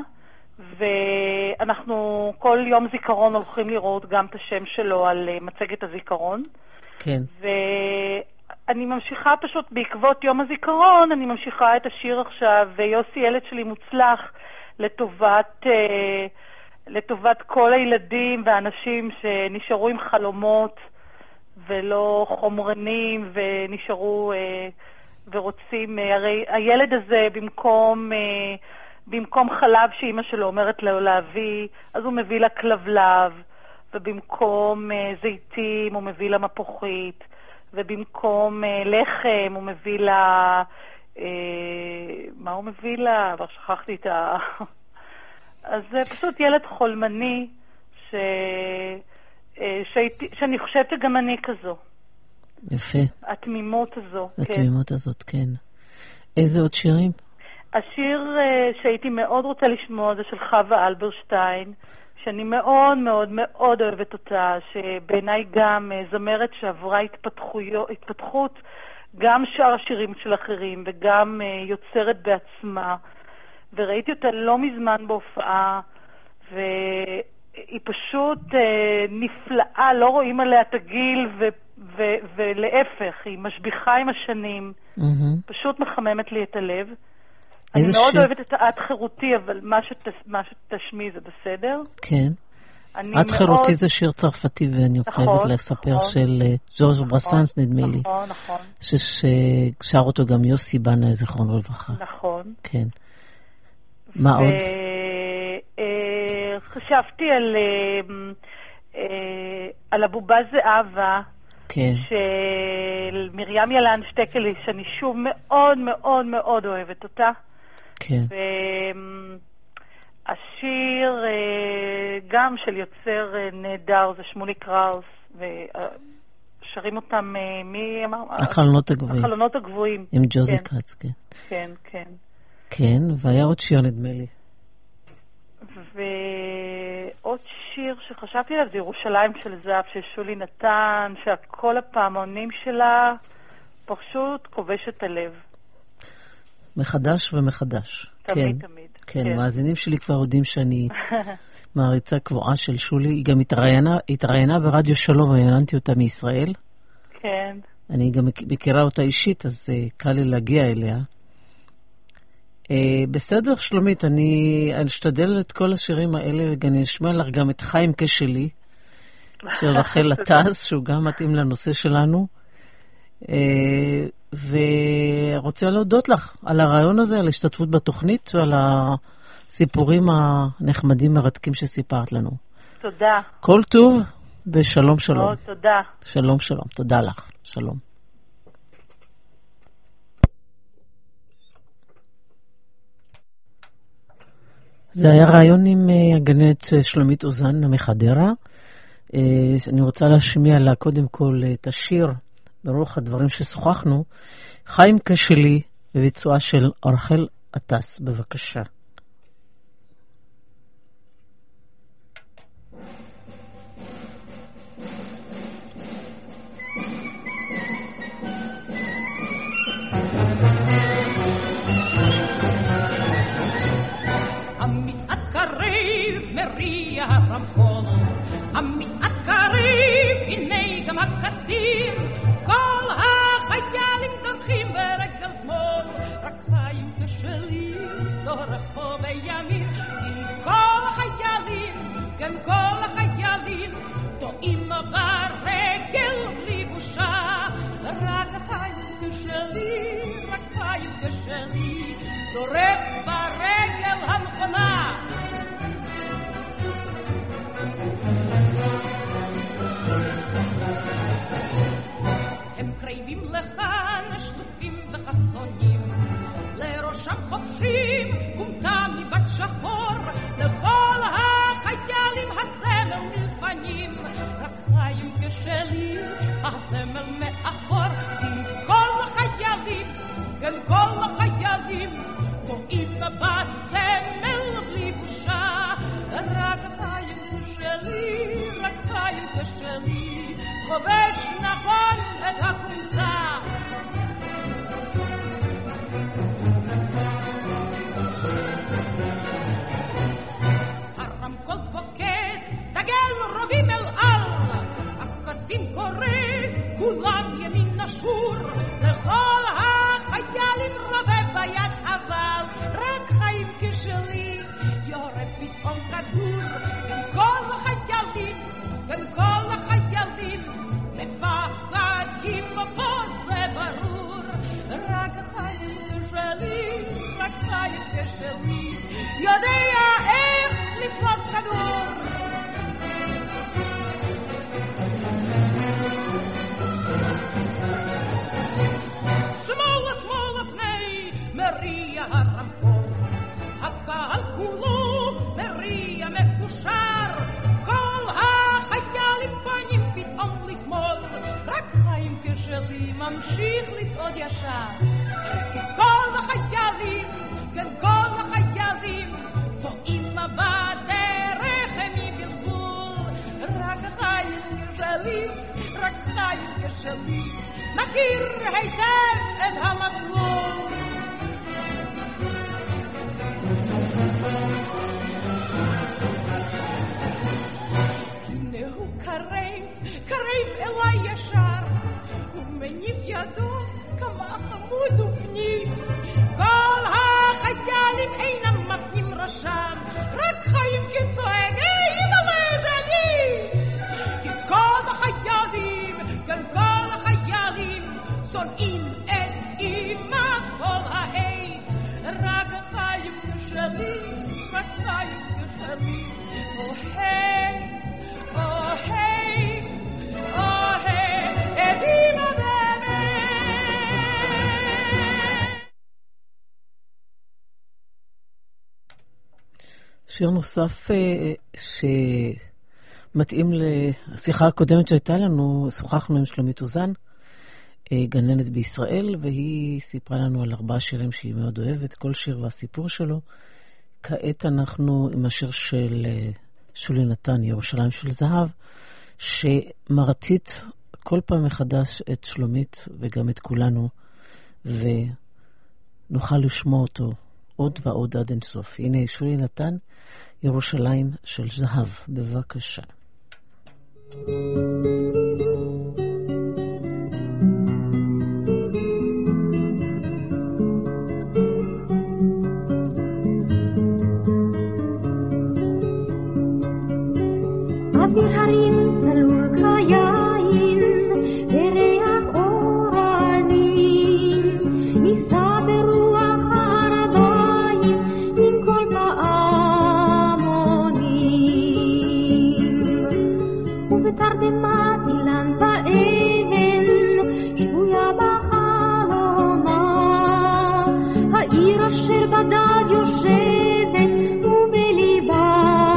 ואנחנו כל יום זיכרון הולכים לראות גם את השם שלו על uh, מצגת הזיכרון. כן. ואני ממשיכה פשוט בעקבות יום הזיכרון, אני ממשיכה את השיר עכשיו, ויוסי ילד שלי מוצלח, לטובת, אה, לטובת כל הילדים והאנשים שנשארו עם חלומות ולא חומרנים ונשארו אה, ורוצים, אה, הרי הילד הזה במקום, אה, במקום חלב שאמא שלו אומרת לו להביא, אז הוא מביא לה כלבלב, ובמקום אה, זיתים הוא מביא לה מפוחית, ובמקום אה, לחם הוא מביא לה... מה הוא מביא לה? כבר שכחתי את ה... אז זה פשוט ילד חולמני ש... שהייתי... שאני חושבת שגם אני כזו. יפה. התמימות הזו. התמימות כן. הזאת, כן. איזה עוד שירים? השיר שהייתי מאוד רוצה לשמוע זה של חווה אלברשטיין, שאני מאוד מאוד מאוד אוהבת אותה, שבעיניי גם זמרת שעברה התפתחות, גם שאר השירים של אחרים וגם uh, יוצרת בעצמה, וראיתי אותה לא מזמן בהופעה, והיא פשוט uh, נפלאה, לא רואים עליה את הגיל, ו- ו- ולהפך, היא משביחה עם השנים, mm-hmm. פשוט מחממת לי את הלב. אני מאוד שיר... אוהבת את את חירותי, אבל מה, שת... מה שתשמי זה בסדר. כן. את חירותי זה שיר צרפתי, ואני חייבת לספר של ז'ורג' ברסנס, נדמה לי. נכון, נכון. ששר אותו גם יוסי בנה, זיכרונו לברכה. נכון. כן. מה עוד? חשבתי על הבובה זהבה, של מרים ילן שטקלי, שאני שוב מאוד מאוד מאוד אוהבת אותה. כן. השיר גם של יוצר נהדר, זה שמולי קראוס, ושרים אותם, מי אמר? החלונות הגבוהים. החלונות הגבוהים. עם ג'וזי קאץ, כן. כן, כן. כן, והיה עוד שיר נדמה לי. ועוד שיר שחשבתי עליו זה ירושלים של זהב, של שולי נתן, שהכל הפעמונים שלה פשוט כובש את הלב. מחדש ומחדש. תמיד, כן. תמיד. כן, כן. מאזינים שלי כבר יודעים שאני מעריצה קבועה של שולי. היא גם התראיינה, התראיינה ברדיו שלום, ראיינתי אותה מישראל. כן. אני גם מכירה אותה אישית, אז uh, קל לי להגיע אליה. Uh, בסדר, שלומית, אני אשתדל את כל השירים האלה, ואני אשמע לך גם את חיים כשלי, של רחל לטז, שהוא גם מתאים לנושא שלנו. Uh, ורוצה להודות לך על הרעיון הזה, על השתתפות בתוכנית ועל הסיפורים הנחמדים מרתקים שסיפרת לנו. תודה. כל טוב ושלום שלום. מאוד, תודה. שלום שלום, תודה לך. שלום. זה היה רעיון עם הגננת שלומית אוזן מחדרה. אני רוצה להשמיע לה קודם כל את השיר ברוח הדברים ששוחחנו, חיים כשלי, בביצועה של רחל לטז, בבקשה. המצעד קריב מריע הרמקול, המצעד קריב, הנה גם הקציר, כל החיילים דורכים ברגל שמאל, רק חיים כשלי דורך פה בימין, עם כל החיילים, כן כל החיילים, טועים ברגל בלי בושה, רק חיים כשלי, רק חיים כשלי, דורך ברגל הנכונה. יש סופים וחסונים, לראשם חופשים קומתה מבת שחור, לכל החיילים הסמל מלפנים, רק חיים כשלי הסמל מאחור, כי כל החיילים, כן כל החיילים טועים בסמל בלי בושה, רק חיים כשלי, רק חיים כשלי חובש נכון את הקומתה. הרמקול פוקד, דגל רובים אל על, הקצין קורא, כולם ימין נשור, לכל החיילים רובה ביד, אבל רק חיים כשלי יורה פתאום כדור, בין כל החיילים, בין כל החיילים מפחדים בו זה ברור, רק חיים כשלי, רק חיים כשלי יודע איך לפלוט כדור. שמאלה שמאלה פני מריע הרמקול, הקהל כולו מריע מקושר, כל החיילים פנים פתאום לשמאל, רק חיים כשלי ממשיך לצעוד ישר, כי כל החיילים, כן כל החיילים טועים בדרך מבלבול, רק חיים כשלי, רק חיים כשלי מכיר היטב את המסלול. הנה הוא קרב, קרב אליי ישר, ומניף ידו כמה חמוד ובני, כל החיילים אינם מפנים ראשם, רק חיים כצועק, היי אמא זה אני, כי כל החיילים, כן כל החיילים שונאים את אמא כל העת, רק חיים כשלי, רק חיים כשלי אוהב, אוהב, אוהב את אמא באמת. שיר נוסף שמתאים לשיחה הקודמת שהייתה לנו, שוחחנו עם שלומית אוזן, גננת בישראל, והיא סיפרה לנו על ארבעה שירים שהיא מאוד אוהבת, כל שיר והסיפור שלו. כעת אנחנו עם השיר של שולי נתן, ירושלים של זהב, שמרתית כל פעם מחדש את שלומית וגם את כולנו, ונוכל לשמוע אותו עוד ועוד עד אינסוף. הנה שולי נתן, ירושלים של זהב, בבקשה. אוויר הרים צלול כיין וריח אורנים ניסה ברוח הערביים עם כל פעמונים ובתרדמת אילן ואבן שבויה בחלומה העיר אשר בדד יושבת ובליבה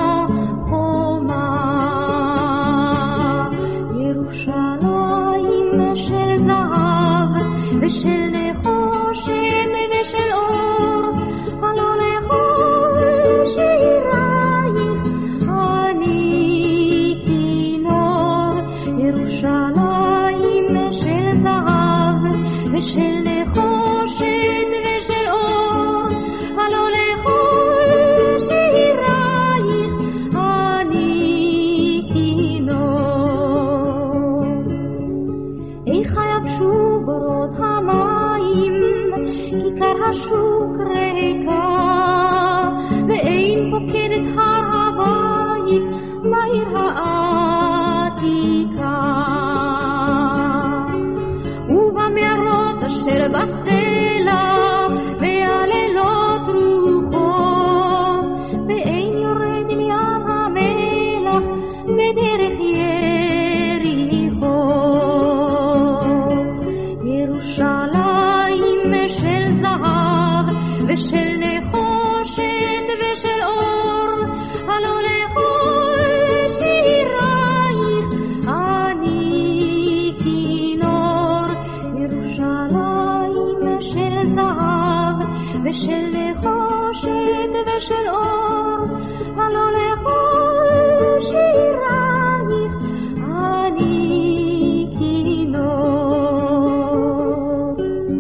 ושל נחושת ושל אור, הלא לכל שירייך אני כינור. ירושלים של זהב ושל נחושת ושל אור, הלא לכל שירייך אני כינור. איך יבשו בורות המים, כיכר השוק ריקה, ואין פוקדת הר הבית בעיר העתיקה. ובמערות אשר בסלע, והלילות רוחות, ואין יורד אל ים המלח בדרך יריחו. ירושלים ושל נחושת ושל אור, הלא לכל שירייך אני כינור. ירושלים של זהב ושל נחושת ושל אור, הלא לכל שירייך אני כינור.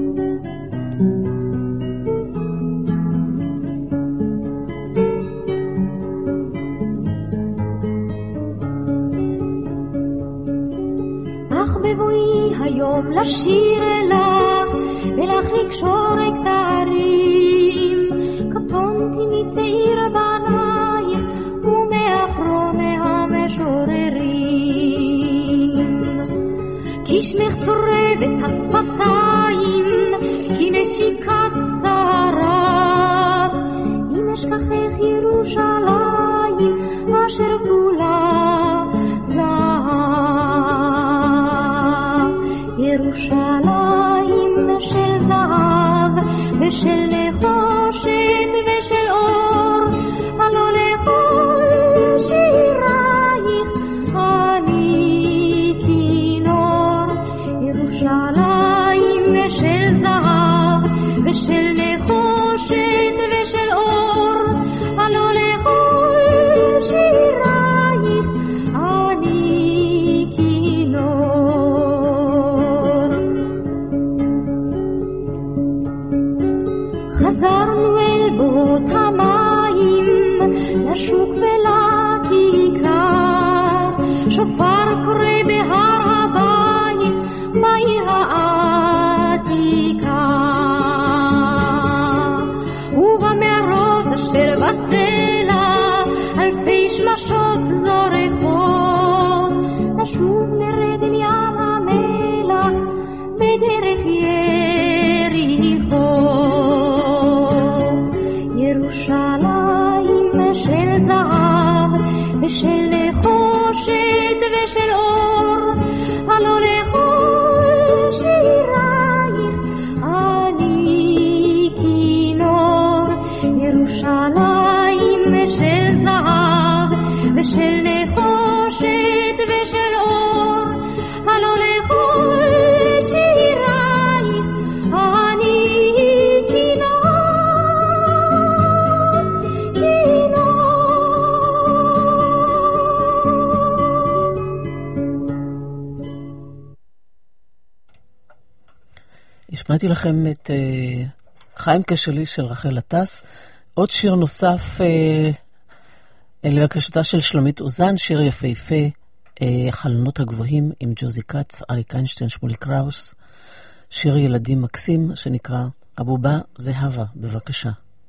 אך בבואי היום לשיר אלך ולך לקשור כתרים, קטונתי מצעיר בנייך ומאחרוני המשוררים. כי שמך צורבת השפתיים, כי נשיקת שרב, אם אשכחך ירושלים אשר כולה זהב. ירושלים של זהב ושל נחושת ושל אור, הלא לכל שירייך אני כינור. ירושלים של זהב ושל נחושת ושל אור, הלא לכל שירייך אני כינור. חזרנו אל בורות המים, לשוק ולכיכר, שופר קורא בהר הבית בעיר העתיקה. ובמערות אשר בסלע אלפי שמשות זורחות, נשוב נרד אל ים המלח בדרך יריחו. ירושלים של זהב ושל נחושת ושל אור, הלא לכל שירייך אני כינור. ירושלים של זהב ושל נחושת ושל אור, הלא לכל שירייך אני כינור. השמעתי לכם את uh, חיים כשלי של רחל עטס, עוד שיר נוסף uh, לבקשתה של שלומית אוזן, שיר יפהפה, uh, החלונות הגבוהים עם ג'וזי קץ, אריק איינשטיין, שמולי קראוס, שיר ילדים מקסים שנקרא אבובה זהבה. בבקשה.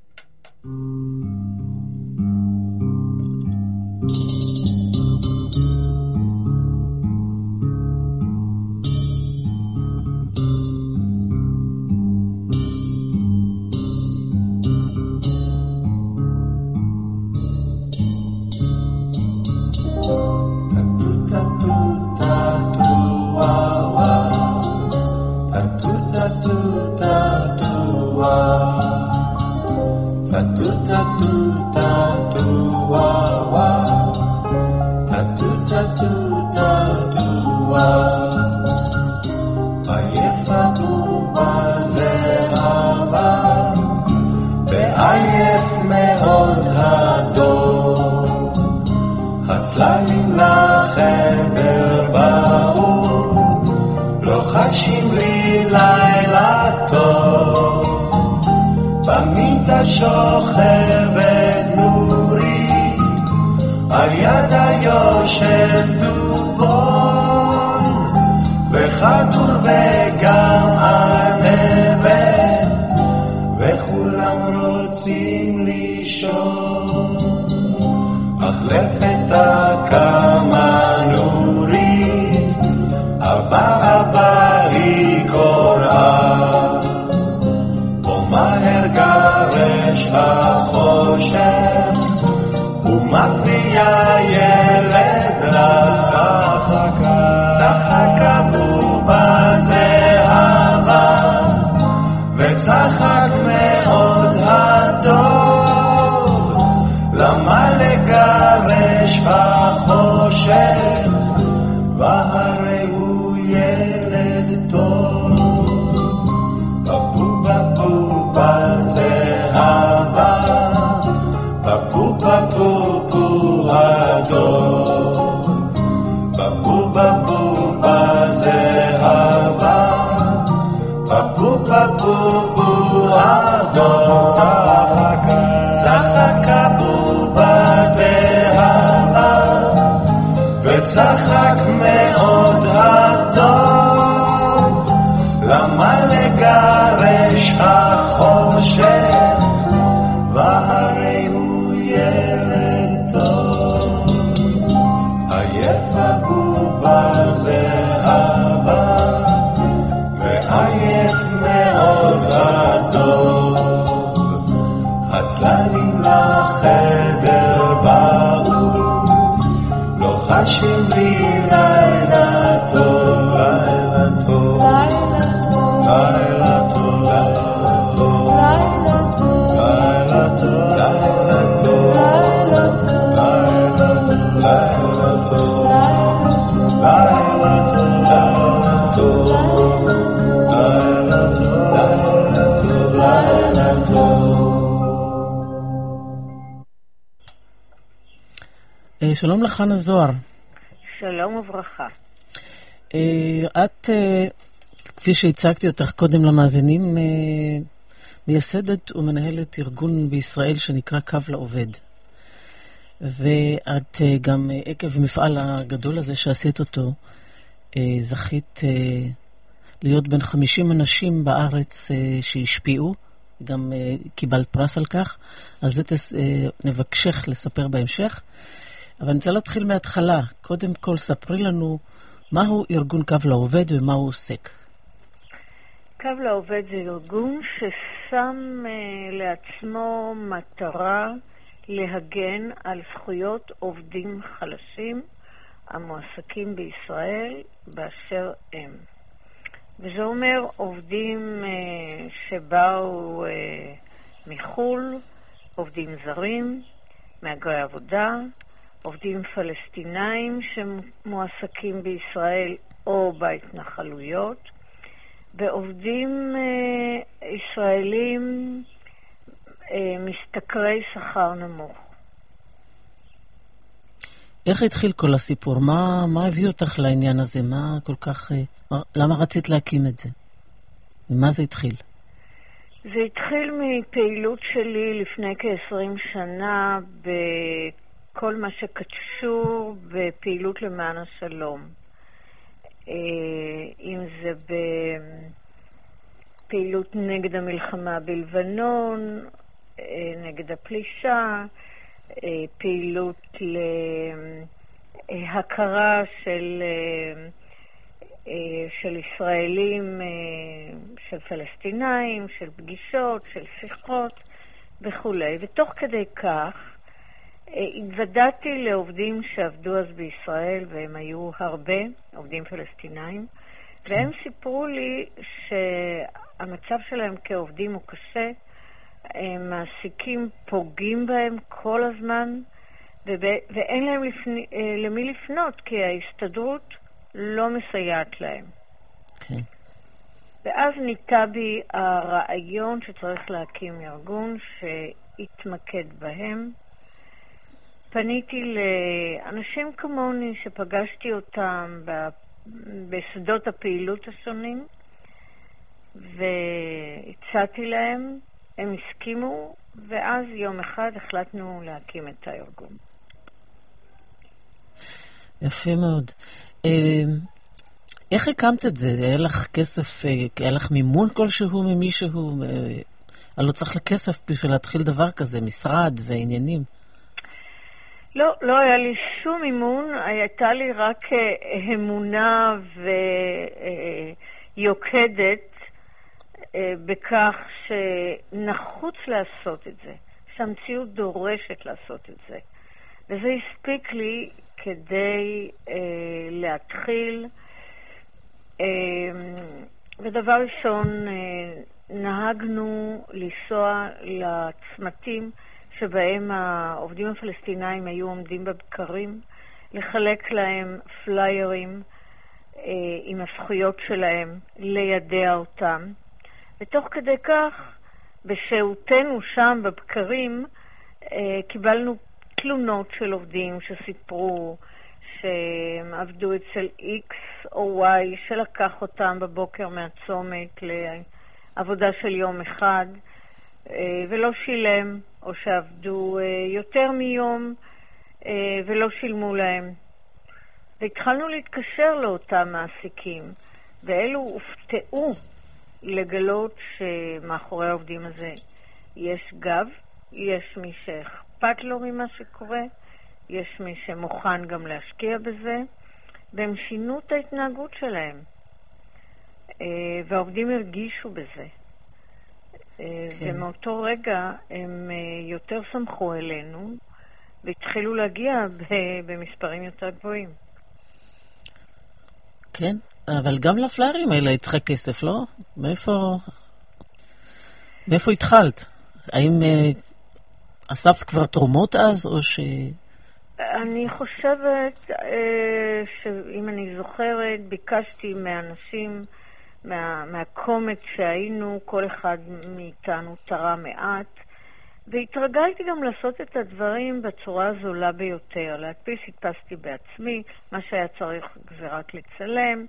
ועייף מאוד הדור, הצללים לחדר באור, לא חשים לי לילה טוב. במיטה שוכבת נורית, על יד היושב דובון, וחתור וגם ארנבת, וכולם רוצים לישון. אך לפתע קמה נורית, אבא אבא היא קוראה, ומהר גרש החושך, ומפריע ילד רע. צחקה, צחקה בובה זהבה, וצחק מאוד בובה אדום, צחקה, צחקה בובה זהבה, וצחק מאוד הדוב. למה לגרש החושך, והרי הוא ילד טוב. עייפה בובה זהבה, ועייף מאוד הדוב. הצללים לחדר באו, לוחשים לי לילה טוב, לילה טוב, לילה טוב, לילה טוב, לילה טוב, לילה טוב, לילה טוב, לילה טוב, לילה טוב. שלום לחנה זוהר. שלום וברכה. את, כפי שהצגתי אותך קודם למאזינים, מייסדת ומנהלת ארגון בישראל שנקרא קו לעובד. ואת גם עקב המפעל הגדול הזה שעשית אותו, זכית להיות בין חמישים אנשים בארץ שהשפיעו, גם קיבלת פרס על כך. על זה נבקשך לספר בהמשך. אבל אני רוצה להתחיל מההתחלה. קודם כל, ספרי לנו מהו ארגון קו לעובד ומה הוא עוסק. קו לעובד זה ארגון ששם uh, לעצמו מטרה להגן על זכויות עובדים חלשים המועסקים בישראל באשר הם. וזה אומר עובדים uh, שבאו uh, מחול, עובדים זרים, מהגרי עבודה, עובדים פלסטינאים שמועסקים בישראל או בהתנחלויות, ועובדים אה, ישראלים אה, משתכרי שכר נמוך. איך התחיל כל הסיפור? מה, מה הביא אותך לעניין הזה? מה כל כך... אה, למה רצית להקים את זה? ומה זה התחיל? זה התחיל מפעילות שלי לפני כ-עשרים שנה ב... כל מה שקשור בפעילות למען השלום. אם זה בפעילות נגד המלחמה בלבנון, נגד הפלישה, פעילות להכרה של, של ישראלים, של פלסטינאים, של פגישות, של שיחות וכו'. ותוך כדי כך, התוודעתי לעובדים שעבדו אז בישראל, והם היו הרבה, עובדים פלסטינאים, והם סיפרו לי שהמצב שלהם כעובדים הוא קשה, מעסיקים פוגעים בהם כל הזמן, ואין להם לפני, למי לפנות, כי ההסתדרות לא מסייעת להם. כן. ואז ניטה בי הרעיון שצריך להקים ארגון שיתמקד בהם. פניתי לאנשים כמוני שפגשתי אותם בשדות הפעילות השונים, והצעתי להם, הם הסכימו, ואז יום אחד החלטנו להקים את הארגון. יפה מאוד. איך הקמת את זה? היה לך כסף, היה לך מימון כלשהו ממישהו? אני לא צריך לכסף בשביל להתחיל דבר כזה, משרד ועניינים. לא, לא היה לי שום אימון, הייתה לי רק אמונה ויוקדת בכך שנחוץ לעשות את זה, שהמציאות דורשת לעשות את זה. וזה הספיק לי כדי אה, להתחיל. אה, ודבר ראשון, אה, נהגנו לנסוע לצמתים שבהם העובדים הפלסטינאים היו עומדים בבקרים, לחלק להם פליירים אה, עם הזכויות שלהם, לידע אותם. ותוך כדי כך, בשהותנו שם בבקרים, אה, קיבלנו תלונות של עובדים שסיפרו שהם עבדו אצל X או Y, שלקח אותם בבוקר מהצומת עבודה של יום אחד, ולא שילם, או שעבדו יותר מיום ולא שילמו להם. והתחלנו להתקשר לאותם מעסיקים, ואלו הופתעו לגלות שמאחורי העובדים הזה יש גב, יש מי שאכפת לו ממה שקורה, יש מי שמוכן גם להשקיע בזה, והם שינו את ההתנהגות שלהם. והעובדים הרגישו בזה. כן. ומאותו רגע הם יותר סמכו אלינו, והתחילו להגיע במספרים יותר גבוהים. כן, אבל גם לפליירים האלה יצחק כסף, לא? מאיפה, מאיפה התחלת? האם uh, אספת כבר תרומות אז, או ש... אני חושבת uh, שאם אני זוכרת, ביקשתי מאנשים, מה, מהקומץ שהיינו, כל אחד מאיתנו תרם מעט, והתרגלתי גם לעשות את הדברים בצורה הזולה ביותר. להדפיס הדפסתי בעצמי, מה שהיה צריך זה רק לצלם.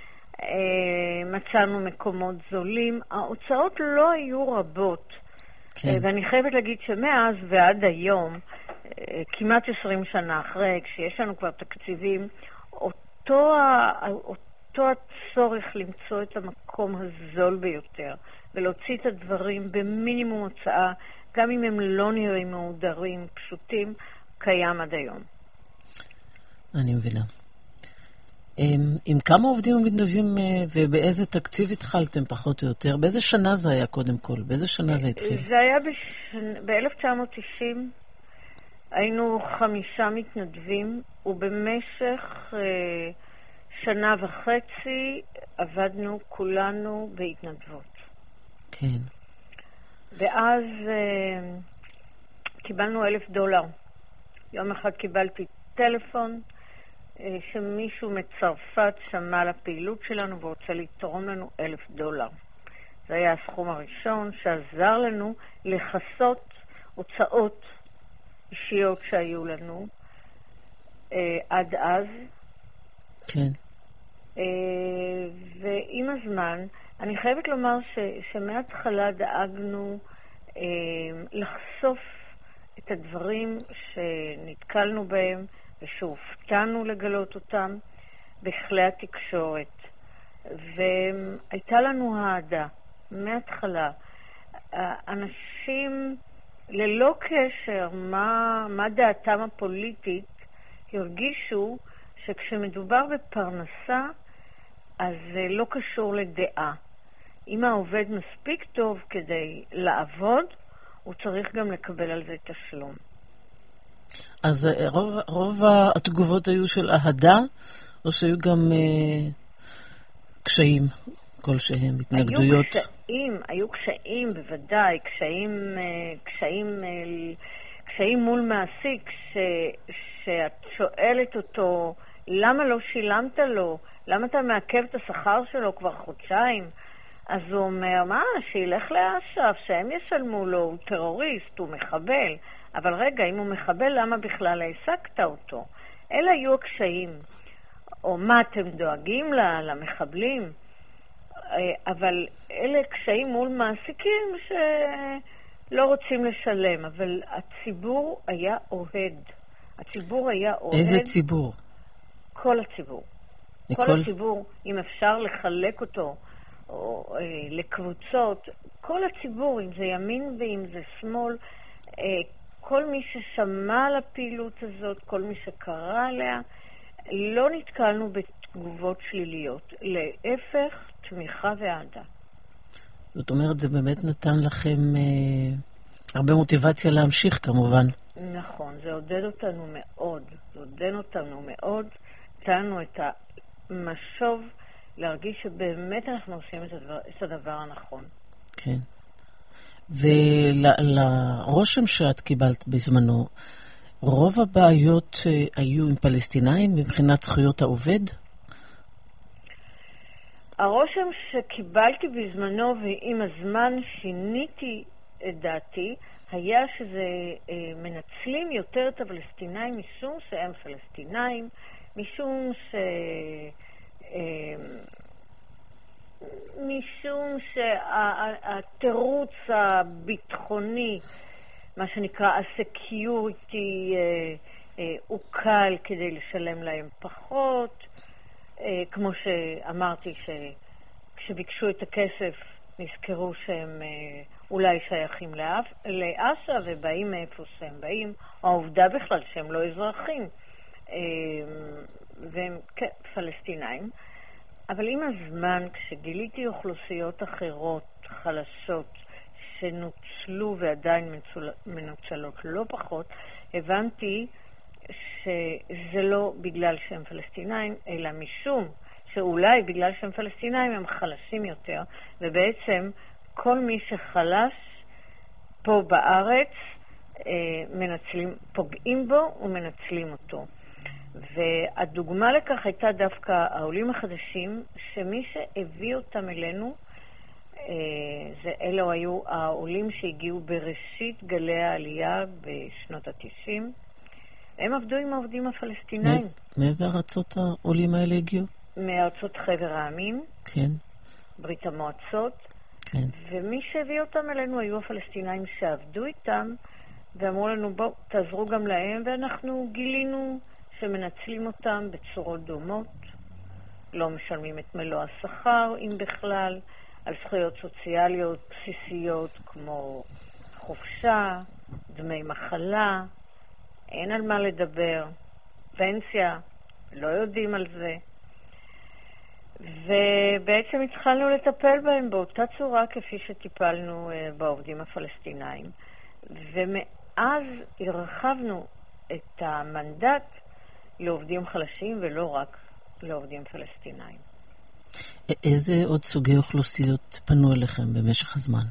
מצאנו מקומות זולים. ההוצאות לא היו רבות. כן. ואני חייבת להגיד שמאז ועד היום, כמעט עשרים שנה אחרי, כשיש לנו כבר תקציבים, אותו, אותו הצורך למצוא את המקום הזול ביותר, ולהוציא את הדברים במינימום הוצאה, גם אם הם לא נראים מעודרים, פשוטים, קיים עד היום. אני מבינה. עם, עם כמה עובדים ומתנדבים ובאיזה תקציב התחלתם פחות או יותר? באיזה שנה זה היה קודם כל? באיזה שנה זה התחיל? זה היה ב-אלף תשע מאות תשעים. היינו חמישה מתנדבים, ובמשך אה, שנה וחצי עבדנו כולנו בהתנדבות. כן. ואז uh, קיבלנו אלף דולר. יום אחד קיבלתי טלפון uh, שמישהו מצרפת שמע על הפעילות שלנו ורוצה לתרום לנו אלף דולר. זה היה הסכום הראשון שעזר לנו לחסות הוצאות אישיות שהיו לנו uh, עד אז. כן. Uh, ועם הזמן, אני חייבת לומר ש, שמההתחלה דאגנו אה, לחשוף את הדברים שנתקלנו בהם ושהופתענו לגלות אותם בכלי התקשורת. והייתה לנו העדה מההתחלה. אנשים ללא קשר מה, מה דעתם הפוליטית הרגישו שכשמדובר בפרנסה אז זה לא קשור לדעה. אם העובד מספיק טוב כדי לעבוד, הוא צריך גם לקבל על זה תשלום. אז רוב, רוב התגובות היו של אהדה, או שהיו גם אה, קשיים כלשהם, התנגדויות? היו קשיים, היו קשיים בוודאי, קשיים, קשיים, קשיים מול מעסיק, ש, שאת שואלת אותו, למה לא שילמת לו? למה אתה מעכב את השכר שלו כבר חודשיים? אז הוא אומר, מה, שילך לאש"ף, שהם ישלמו לו, הוא טרוריסט, הוא מחבל. אבל רגע, אם הוא מחבל, למה בכלל העסקת אותו? אלה היו הקשיים. או מה, אתם דואגים למחבלים? אבל אלה קשיים מול מעסיקים שלא רוצים לשלם. אבל הציבור היה אוהד. הציבור היה אוהד. איזה ציבור? כל הציבור. כל, כל הציבור, אם אפשר לחלק אותו או, אה, לקבוצות, כל הציבור, אם זה ימין ואם זה שמאל, אה, כל מי ששמע על הפעילות הזאת, כל מי שקרא עליה, לא נתקלנו בתגובות שליליות. להפך, תמיכה ועדה. זאת אומרת, זה באמת נתן לכם אה, הרבה מוטיבציה להמשיך כמובן. נכון, זה עודד אותנו מאוד. זה עודד אותנו מאוד. נתנו את המשוב להרגיש שבאמת אנחנו עושים את הדבר, את הדבר הנכון. כן. ולרושם שאת קיבלת בזמנו, רוב הבעיות היו עם פלסטינאים מבחינת זכויות העובד? הרושם שקיבלתי בזמנו ועם הזמן שיניתי את דעתי, היה שזה אה, מנצלים יותר את הפלסטינאים משום שהם פלסטינאים, משום ש... אה, משום שהתירוץ הביטחוני, מה שנקרא הסקיוריטי, הוא קל כדי לשלם להם פחות. כמו שאמרתי, שכשביקשו את הכסף נזכרו שהם אולי שייכים לאסה ובאים מאיפה שהם באים, או העובדה בכלל שהם לא אזרחים והם פלסטינאים. אבל עם הזמן, כשגיליתי אוכלוסיות אחרות חלשות שנוצלו ועדיין מנוצלות לא פחות, הבנתי שזה לא בגלל שהם פלסטינאים, אלא משום שאולי בגלל שהם פלסטינאים הם חלשים יותר, ובעצם כל מי שחלש פה בארץ מנצלים, פוגעים בו ומנצלים אותו. והדוגמה לכך הייתה דווקא העולים החדשים, שמי שהביא אותם אלינו, זה אלו היו העולים שהגיעו בראשית גלי העלייה בשנות ה-תשעים. הם עבדו עם העובדים הפלסטינאים. מאיזה ארצות העולים האלה הגיעו? מארצות חבר העמים. כן. ברית המועצות. כן. ומי שהביא אותם אלינו היו הפלסטינאים שעבדו איתם, ואמרו לנו, בואו, תעזרו גם להם, ואנחנו גילינו שמנצלים אותם בצורות דומות, לא משלמים את מלוא השכר, אם בכלל, על זכויות סוציאליות בסיסיות כמו חופשה, דמי מחלה, אין על מה לדבר, פנסיה, לא יודעים על זה. ובעצם התחלנו לטפל בהם באותה צורה כפי שטיפלנו בעובדים הפלסטינאים. ומאז הרחבנו את המנדט לעובדים חלשים ולא רק לעובדים פלסטינאים. איזה עוד סוגי אוכלוסיות פנו אליכם במשך הזמן?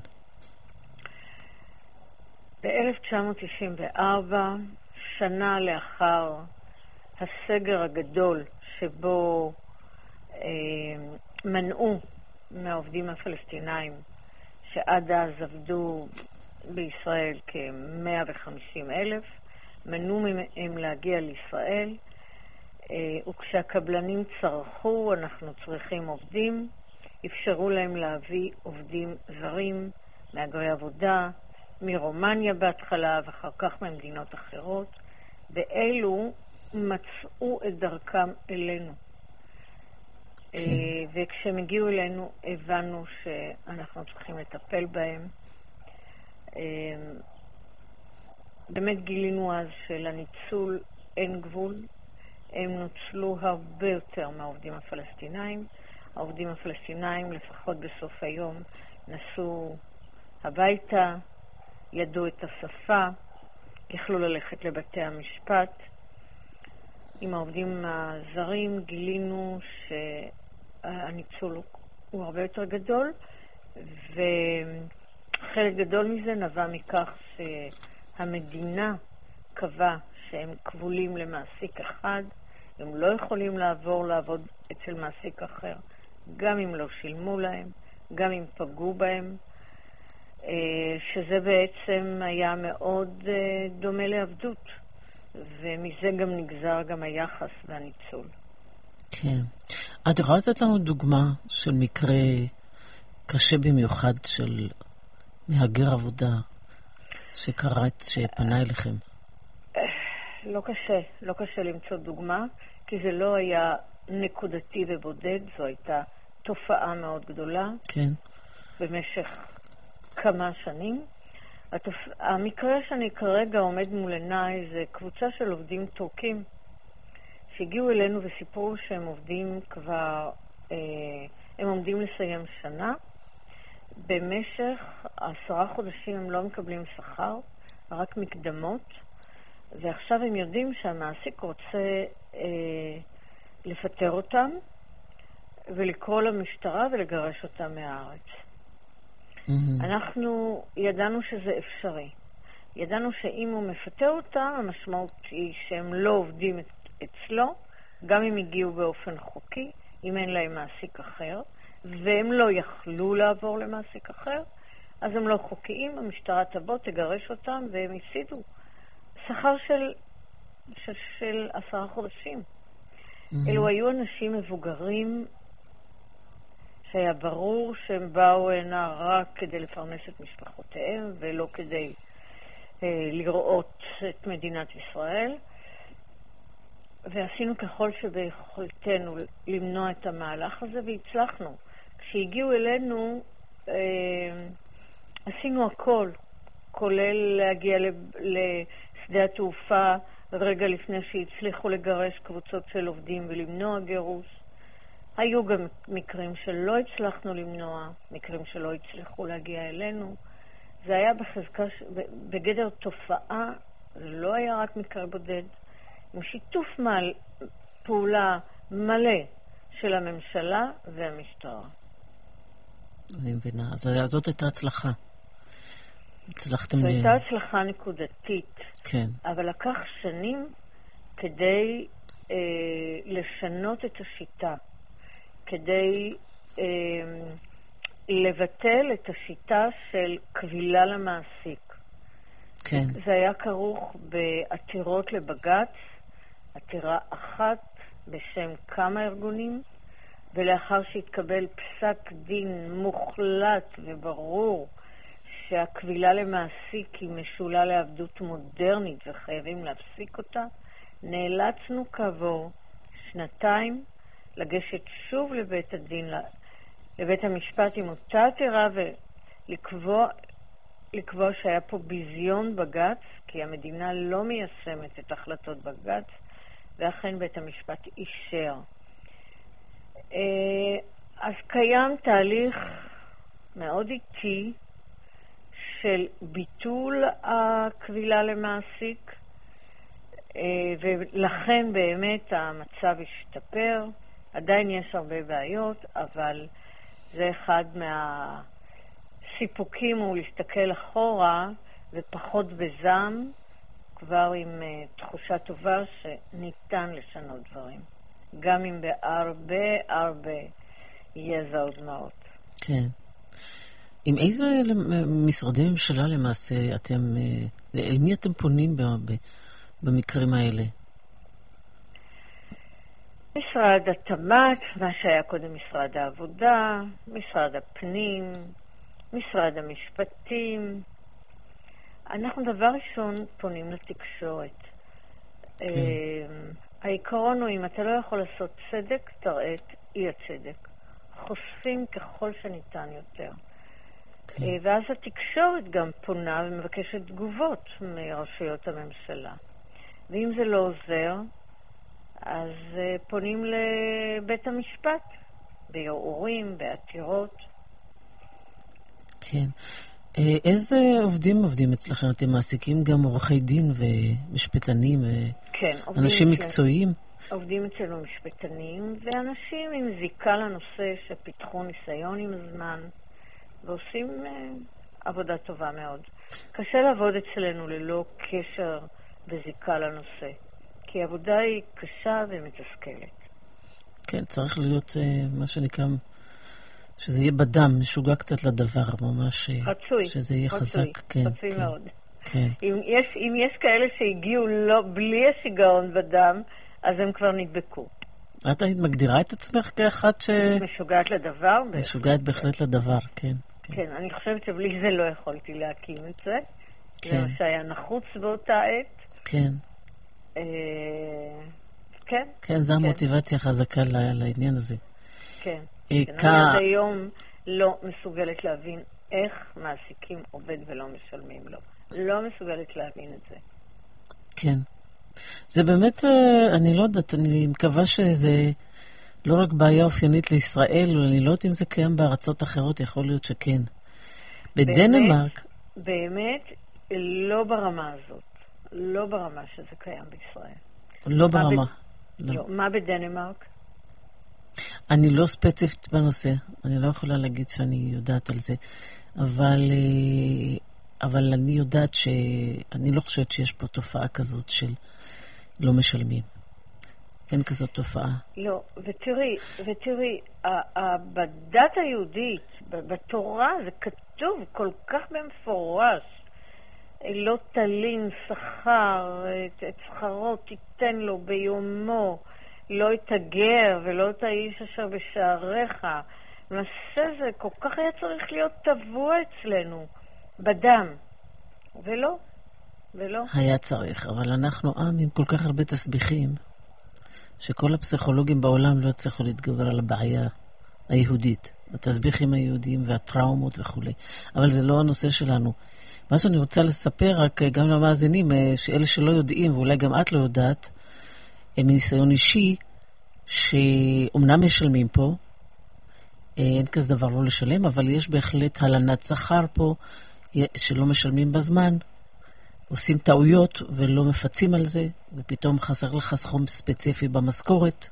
ב-אלף תשע מאות תשעים וארבע, שנה לאחר הסגר הגדול שבו אה, מנעו מהעובדים הפלסטינאים שעד אז עבדו בישראל כ-מאה וחמישים אלף, מנעו מהם להגיע לישראל, וכשהקבלנים צרכו, אנחנו צריכים עובדים, אפשרו להם להביא עובדים זרים, מהגרי עבודה, מרומניה בהתחלה ואחר כך ממדינות אחרות, ואלו מצאו את דרכם אלינו. Okay. וכשהם הגיעו אלינו הבנו שאנחנו צריכים לטפל בהם. באמת גילינו אז שלניצול אין גבול, הם נוצלו הרבה יותר מהעובדים הפלסטינאים. העובדים הפלסטינאים, לפחות בסוף היום, נסעו הביתה, ידעו את השפה, יכלו ללכת לבתי המשפט. עם העובדים הזרים גילינו שהניצול הוא הרבה יותר גדול, וחלק גדול מזה נבע מכך שהמדינה קבעה שהם כבולים למעסיק אחד, הם לא יכולים לעבור לעבוד אצל מעסיק אחר, גם אם לא שילמו להם, גם אם פגעו בהם, שזה בעצם היה מאוד דומה לעבדות, ומזה גם נגזר גם היחס והניצול. כן. את יכולה לתת לנו דוגמה של מקרה קשה במיוחד של מהגר עבודה שקראת, שפנה אליכם? לא קשה, לא קשה למצוא דוגמה, כי זה לא היה נקודתי ובודד, זו הייתה תופעה מאוד גדולה. כן. במשך כמה שנים. התופ... המקרה שאני כרגע עומד מול עיניי זה קבוצה של עובדים טורקים שהגיעו אלינו וסיפרו שהם עובדים כבר, אה, הם עומדים לסיים שנה. במשך עשרה חודשים הם לא מקבלים שכר, רק מקדמות. ועכשיו הם יודעים שהמעסיק רוצה אה, לפטר אותם ולקרוא למשטרה ולגרש אותם מהארץ. Mm-hmm. אנחנו ידענו שזה אפשרי. ידענו שאם הוא מפטר אותם, המשמעות היא שהם לא עובדים אצלו, גם אם הגיעו באופן חוקי, אם אין להם מעסיק אחר, והם לא יכלו לעבור למעסיק אחר, אז הם לא חוקיים, המשטרה תבוא, תגרש אותם, והם הפסידו שכר של, של, של עשרה חודשים. Mm-hmm. אלו היו אנשים מבוגרים היה ברור שהם באו הנה רק כדי לפרנס את משפחותיהם ולא כדי אה, לראות את מדינת ישראל. ועשינו ככל שביכולתנו למנוע את המהלך הזה, והצלחנו. כשהגיעו אלינו, אה, עשינו הכל, כולל להגיע לשדה התעופה רגע לפני שהצליחו לגרש קבוצות של עובדים ולמנוע גירוש. היו גם מקרים שלא הצלחנו למנוע, מקרים שלא הצליחו להגיע אלינו. זה היה בחזקה, בגדר תופעה, זה לא היה רק מקרה בודד. עם שיתוף מעל, פעולה מלא של הממשלה והמשטרה. אני מבינה. אז זאת הייתה הצלחה. הצלחתם... זו הייתה הצלחה נקודתית. כן. אבל לקח שנים כדי אה, לשנות את השיטה. כדי אה, לבטל את השיטה של קבילה למעסיק. כן. זה היה כרוך בעתירות לבג"ץ, עתירה אחת בשם כמה ארגונים, ולאחר שהתקבל פסק דין מוחלט וברור שהקבילה למעסיק היא משולה לעבדות מודרנית וחייבים להפסיק אותה, נאלצנו כעבור שנתיים לגשת שוב לבית הדין, לבית המשפט עם אותה עתירה ולקבוע לקבוע שהיה פה ביזיון בג"ץ, כי המדינה לא מיישמת את החלטות בג"ץ, ואכן בית המשפט אישר. אז קיים תהליך מאוד איטי של ביטול הקבילה למעסיק, ולכן באמת המצב השתפר. עדיין יש הרבה בעיות, אבל זה אחד מהסיפוקים הוא להסתכל אחורה ופחות בזעם, כבר עם uh, תחושה טובה שניתן לשנות דברים. גם אם בהרבה הרבה יזע ודמעות. כן. עם איזה משרדי ממשלה למעשה אתם, אל מי אתם פונים במקרים האלה? משרד התמ"ת, מה שהיה קודם משרד העבודה, משרד הפנים, משרד המשפטים. אנחנו דבר ראשון פונים לתקשורת. כן. העיקרון הוא, אם אתה לא יכול לעשות צדק, תראה את אי הצדק. חושפים ככל שניתן יותר. כן. ואז התקשורת גם פונה ומבקשת תגובות מרשויות הממשלה. ואם זה לא עוזר, אז פונים לבית המשפט, בערעורים, בעתירות. כן. איזה עובדים עובדים אצלכם? אתם מעסיקים גם עורכי דין ומשפטנים, כן, אנשים מקצועיים? עובדים אצלנו משפטנים, ואנשים עם זיקה לנושא שפיתחו ניסיון עם הזמן, ועושים עבודה טובה מאוד. קשה לעבוד אצלנו ללא קשר וזיקה לנושא, כי העבודה היא קשה ומתסכלת. כן, צריך להיות מה שנקרא, שזה יהיה בדם, משוגע קצת לדבר, ממש. רצוי. שזה יהיה רצוי, חזק. כן, רצוי כן, מאוד. כן. אם יש, אם יש כאלה שהגיעו לא, בלי השיגעון בדם, אז הם כבר נדבקו. את היית מגדירה את עצמך כאחת ש... משוגעת לדבר? משוגעת בהחלט לדבר, כן. כן, כן, אני חושבת שבלי זה לא יכולתי להקים את זה. כן. זה מה שהיה נחוץ באותה עת. כן. אה, כן. כן, זו המוטיבציה חזקה לעניין הזה. כן. אה, כן, כ... אני עד היום לא מסוגלת להבין איך מעסיקים עובד ולא משלמים לו. לא מסוגלת להבין את זה. כן. זה באמת, אני לא יודעת, אני מקווה שזה לא רק בעיה אופיינית לישראל, אני לא יודעת אם זה קיים בארצות אחרות, יכול להיות שכן. בדנמרק... באמת, לא ברמה הזאת. לא ברמה שזה קיים בישראל. לא ברמה. לא. לא. מה בדנמרק? אני לא ספציפית בנושא, אני לא יכולה להגיד שאני יודעת על זה, אבל, אבל אני יודעת שאני לא חושבת שיש פה תופעה כזאת של לא משלמים. אין כזאת תופעה. לא, ותראי, ותראי, בדת היהודית, בתורה זה כתוב כל כך במפורש, לא תלין שכר, את שכרו תיתן לו ביומו, לא את הגר ולא את האיש אשר בשעריך. המעשה זה כל כך היה צריך להיות טבוע אצלנו, בדם. ולא, ולא. היה צריך, אבל אנחנו עם עם כל כך הרבה תסביכים, שכל הפסיכולוגים בעולם לא הצליחו להתגבר על הבעיה היהודית, התסביכים היהודיים והטראומות וכו'. אבל זה לא הנושא שלנו. מה שאני רוצה לספר רק גם למאזינים, שאלה שלא יודעים, ואולי גם את לא יודעת, מניסיון אישי, שאומנם משלמים פה, אין כזה דבר לא לשלם, אבל יש בהחלט הלנת שכר פה, שלא משלמים בזמן, עושים טעויות ולא מפצים על זה, ופתאום חסר לך סכום ספציפי במשכורת.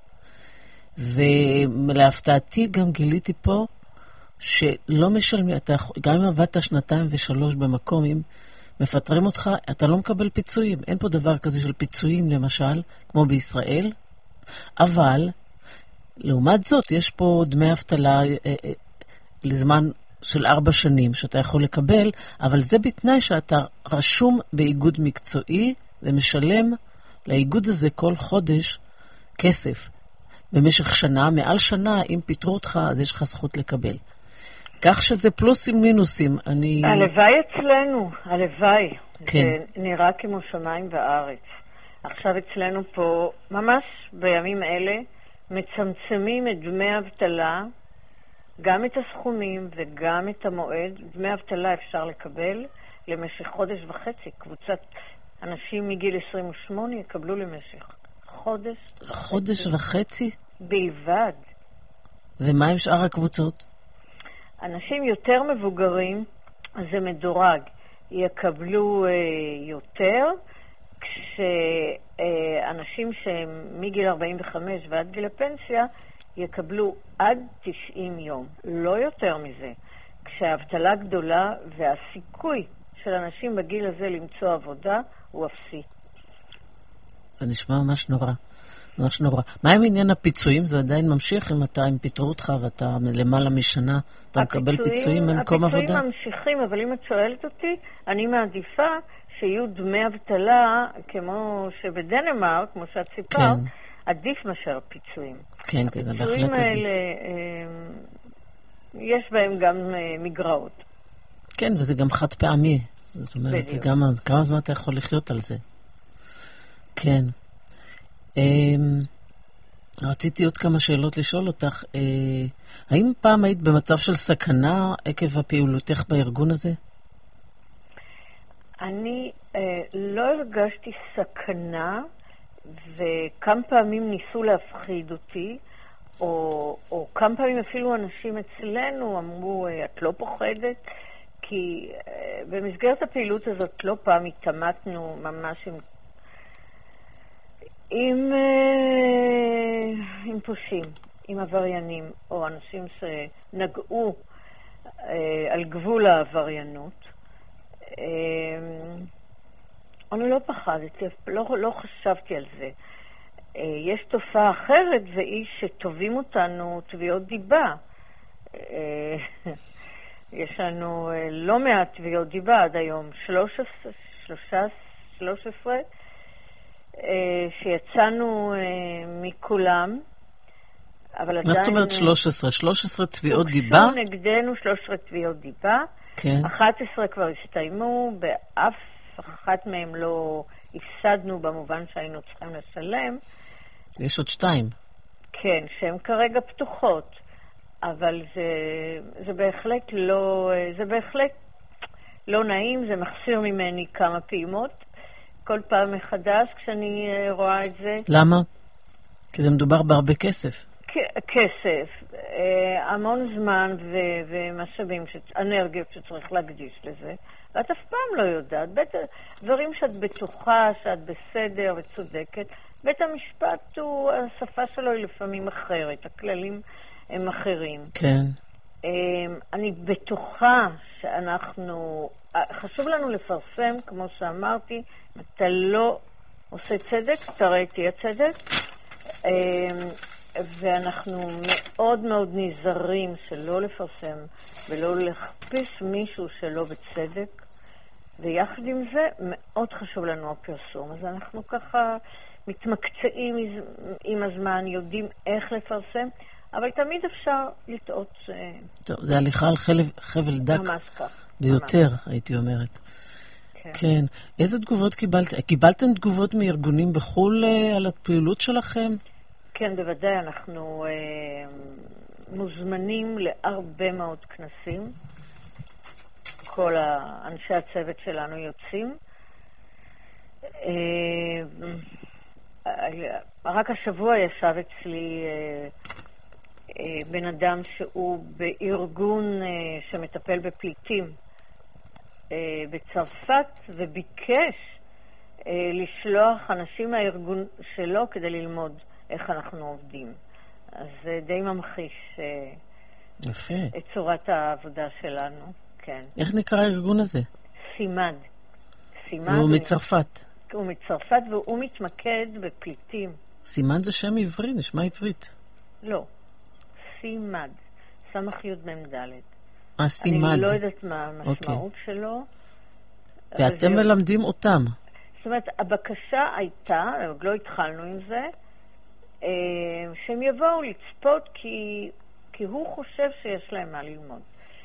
ולהפתעתי גם גיליתי פה, שלא משלמים, אתה, גם אם עבדת שנתיים ושלוש במקום, אם מפטרים אותך, אתה לא מקבל פיצויים. אין פה דבר כזה של פיצויים, למשל, כמו בישראל, אבל, לעומת זאת, יש פה דמי אבטלה אה, אה, לזמן של ארבע שנים שאתה יכול לקבל, אבל זה בתנאי שאתה רשום באיגוד מקצועי, ומשלם לאיגוד הזה כל חודש כסף. במשך שנה, מעל שנה, אם פיתרו אותך, אז יש לך זכות לקבל. כך שזה פלוסים מינוסים. אני... הלוואי אצלנו, הלוואי. כן. זה נראה כמו שמיים וארץ. עכשיו אצלנו פה, ממש בימים אלה, מצמצמים את דמי אבטלה, גם את הסכומים וגם את המועד. דמי אבטלה אפשר לקבל למשך חודש וחצי. קבוצת אנשים מגיל עשרים ושמונה יקבלו למשך חודש. חודש וחצי? בלבד. ומה עם שאר הקבוצות? אנשים יותר מבוגרים, אז זה מדורג, יקבלו אה, יותר, כשאנשים שהם מגיל ארבעים וחמש ועד גיל הפנסיה, יקבלו עד תשעים יום, לא יותר מזה. כשהאבטלה גדולה והסיכוי של אנשים בגיל הזה למצוא עבודה הוא אפסי. זה נשמע ממש נורא. ממש נורא. מה עם עניין הפיצויים? זה עדיין ממשיך אם אתה, אם פיתרו אותך ואתה למעלה משנה, אתה מקבל פיצויים במקום עבודה? הפיצויים ממשיכים, אבל אם את שואלת אותי, אני מעדיפה שיהיו דמי אבטלה, כמו שבדנמרק, כמו שאת סיפרת, כן. עדיף מאשר הפיצויים. כן, כן, זה בהחלט עדיף. הפיצויים האלה, יש בהם גם מגרעות. כן, וזה גם חד פעמי. זאת אומרת, זה גם, כמה זמן אתה יכול לחיות על זה? כן. רציתי עוד כמה שאלות לשאול אותך. האם פעם היית במצב של סכנה עקב הפעולותך בארגון הזה? אני לא הרגשתי סכנה, וכמה פעמים ניסו להפחיד אותי, או, או כמה פעמים אפילו אנשים אצלנו אמרו, את לא פוחדת? כי במסגרת הפעילות הזאת לא פעם התעמתנו ממש עם עם, עם פושעים, עם עבריינים, או אנשים שנגעו על גבול העבריינות. אני לא פחדתי, לא, לא חשבתי על זה. יש תופעה אחרת, והיא שטובים אותנו תביעות דיבה. יש לנו לא מעט תביעות דיבה עד היום, שלוש עשרה, שיצאנו מכולם, אבל עדיין... מה זאת אומרת שלוש עשרה? שלוש עשרה תביעות דיבה? הוגשו נגדנו שלוש עשרה תביעות דיבה. כן. אחת עשרה כבר הסתיימו, באף אחת מהם לא הפסדנו במובן שהיינו צריכים לשלם. יש עוד שתיים. כן, שהן כרגע פתוחות. אבל זה, זה בהחלט לא, זה בהחלט לא נעים, זה מחסיר ממני כמה פעימות. כל פעם מחדש כשאני רואה את זה. למה? כי זה מדובר בהרבה כסף. כסף, המון זמן ו- ומשאבים, אנרגיות שצריך להקדיש לזה. ואת אף פעם לא יודעת. בית, דברים שאת בטוחה, שאת בסדר וצודקת. בית המשפט הוא, השפה שלו היא לפעמים אחרת. הכללים הם אחרים. כן. אני בטוחה שאנחנו, חשוב לנו לפרסם, כמו שאמרתי, אתה לא עושה צדק, תראה תהיה צדק, ואנחנו מאוד מאוד נזהרים שלא לפרסם ולא להכפיש מישהו שלא בצדק, ויחד עם זה מאוד חשוב לנו הפרסום. אז אנחנו ככה מתמקצעים עם הזמן, יודעים איך לפרסם, אבל תמיד אפשר לטעות. טוב, זה הליכה על חבל, חבל דק ממש כך. ביותר, ממש. הייתי אומרת. כן. כן. איזה תגובות קיבלת? קיבלתם תגובות מארגונים בחו"ל על הפעילות שלכם? כן, בוודאי. אנחנו אה, מוזמנים להרבה מאוד כנסים. כל אנשי הצוות שלנו יוצאים. אה, רק השבוע ישב אצלי אה, אה, בן אדם שהוא בארגון אה, שמטפל בפליטים אה, בצרפת, וביקש אה, לשלוח אנשים מהארגון שלו כדי ללמוד איך אנחנו עובדים. אז זה די ממחיש אה, יפה. את צורת העבודה שלנו. כן. איך נקרא הארגון הזה? סימד. סימד. והוא מצרפת. הוא מצרפת והוא מתמקד בפליטים. סימן זה שם עברי, נשמע עברית. לא. סימד. סמך י' מ' ד'. אה, סימד. אני לא יודעת מה המשמעות okay. שלו. ואתם מלמדים אותם. זאת אומרת, הבקשה הייתה, עוד לא התחלנו עם זה, שהם יבואו לצפות כי, כי הוא חושב שיש להם מה ללמוד.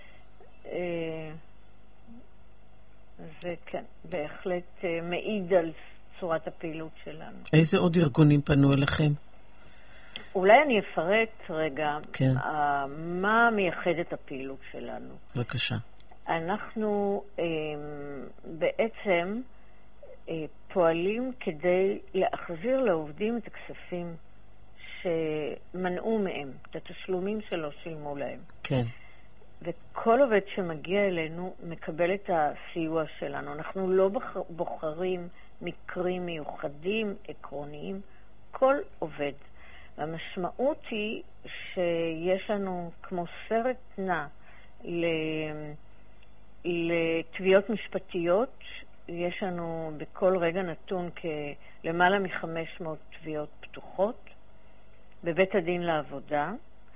זה כן, בהחלט מעיד על צורת הפעילות שלנו. איזה עוד ארגונים פנו אליכם? אולי אני אפרט רגע כן. מה מייחד את הפעילות שלנו. בבקשה. אנחנו בעצם פועלים כדי להחזיר לעובדים את הכספים שמנעו מהם, את התשלומים שלא שילמו להם. כן. וכל עובד שמגיע אלינו מקבל את הסיוע שלנו. אנחנו לא בוחרים מקרים מיוחדים, עקרוניים, כל עובד. והמשמעות היא שיש לנו כמו סרט נע לתביעות משפטיות. יש לנו בכל רגע נתון כלמעלה מ-חמש מאות תביעות פתוחות בבית הדין לעבודה.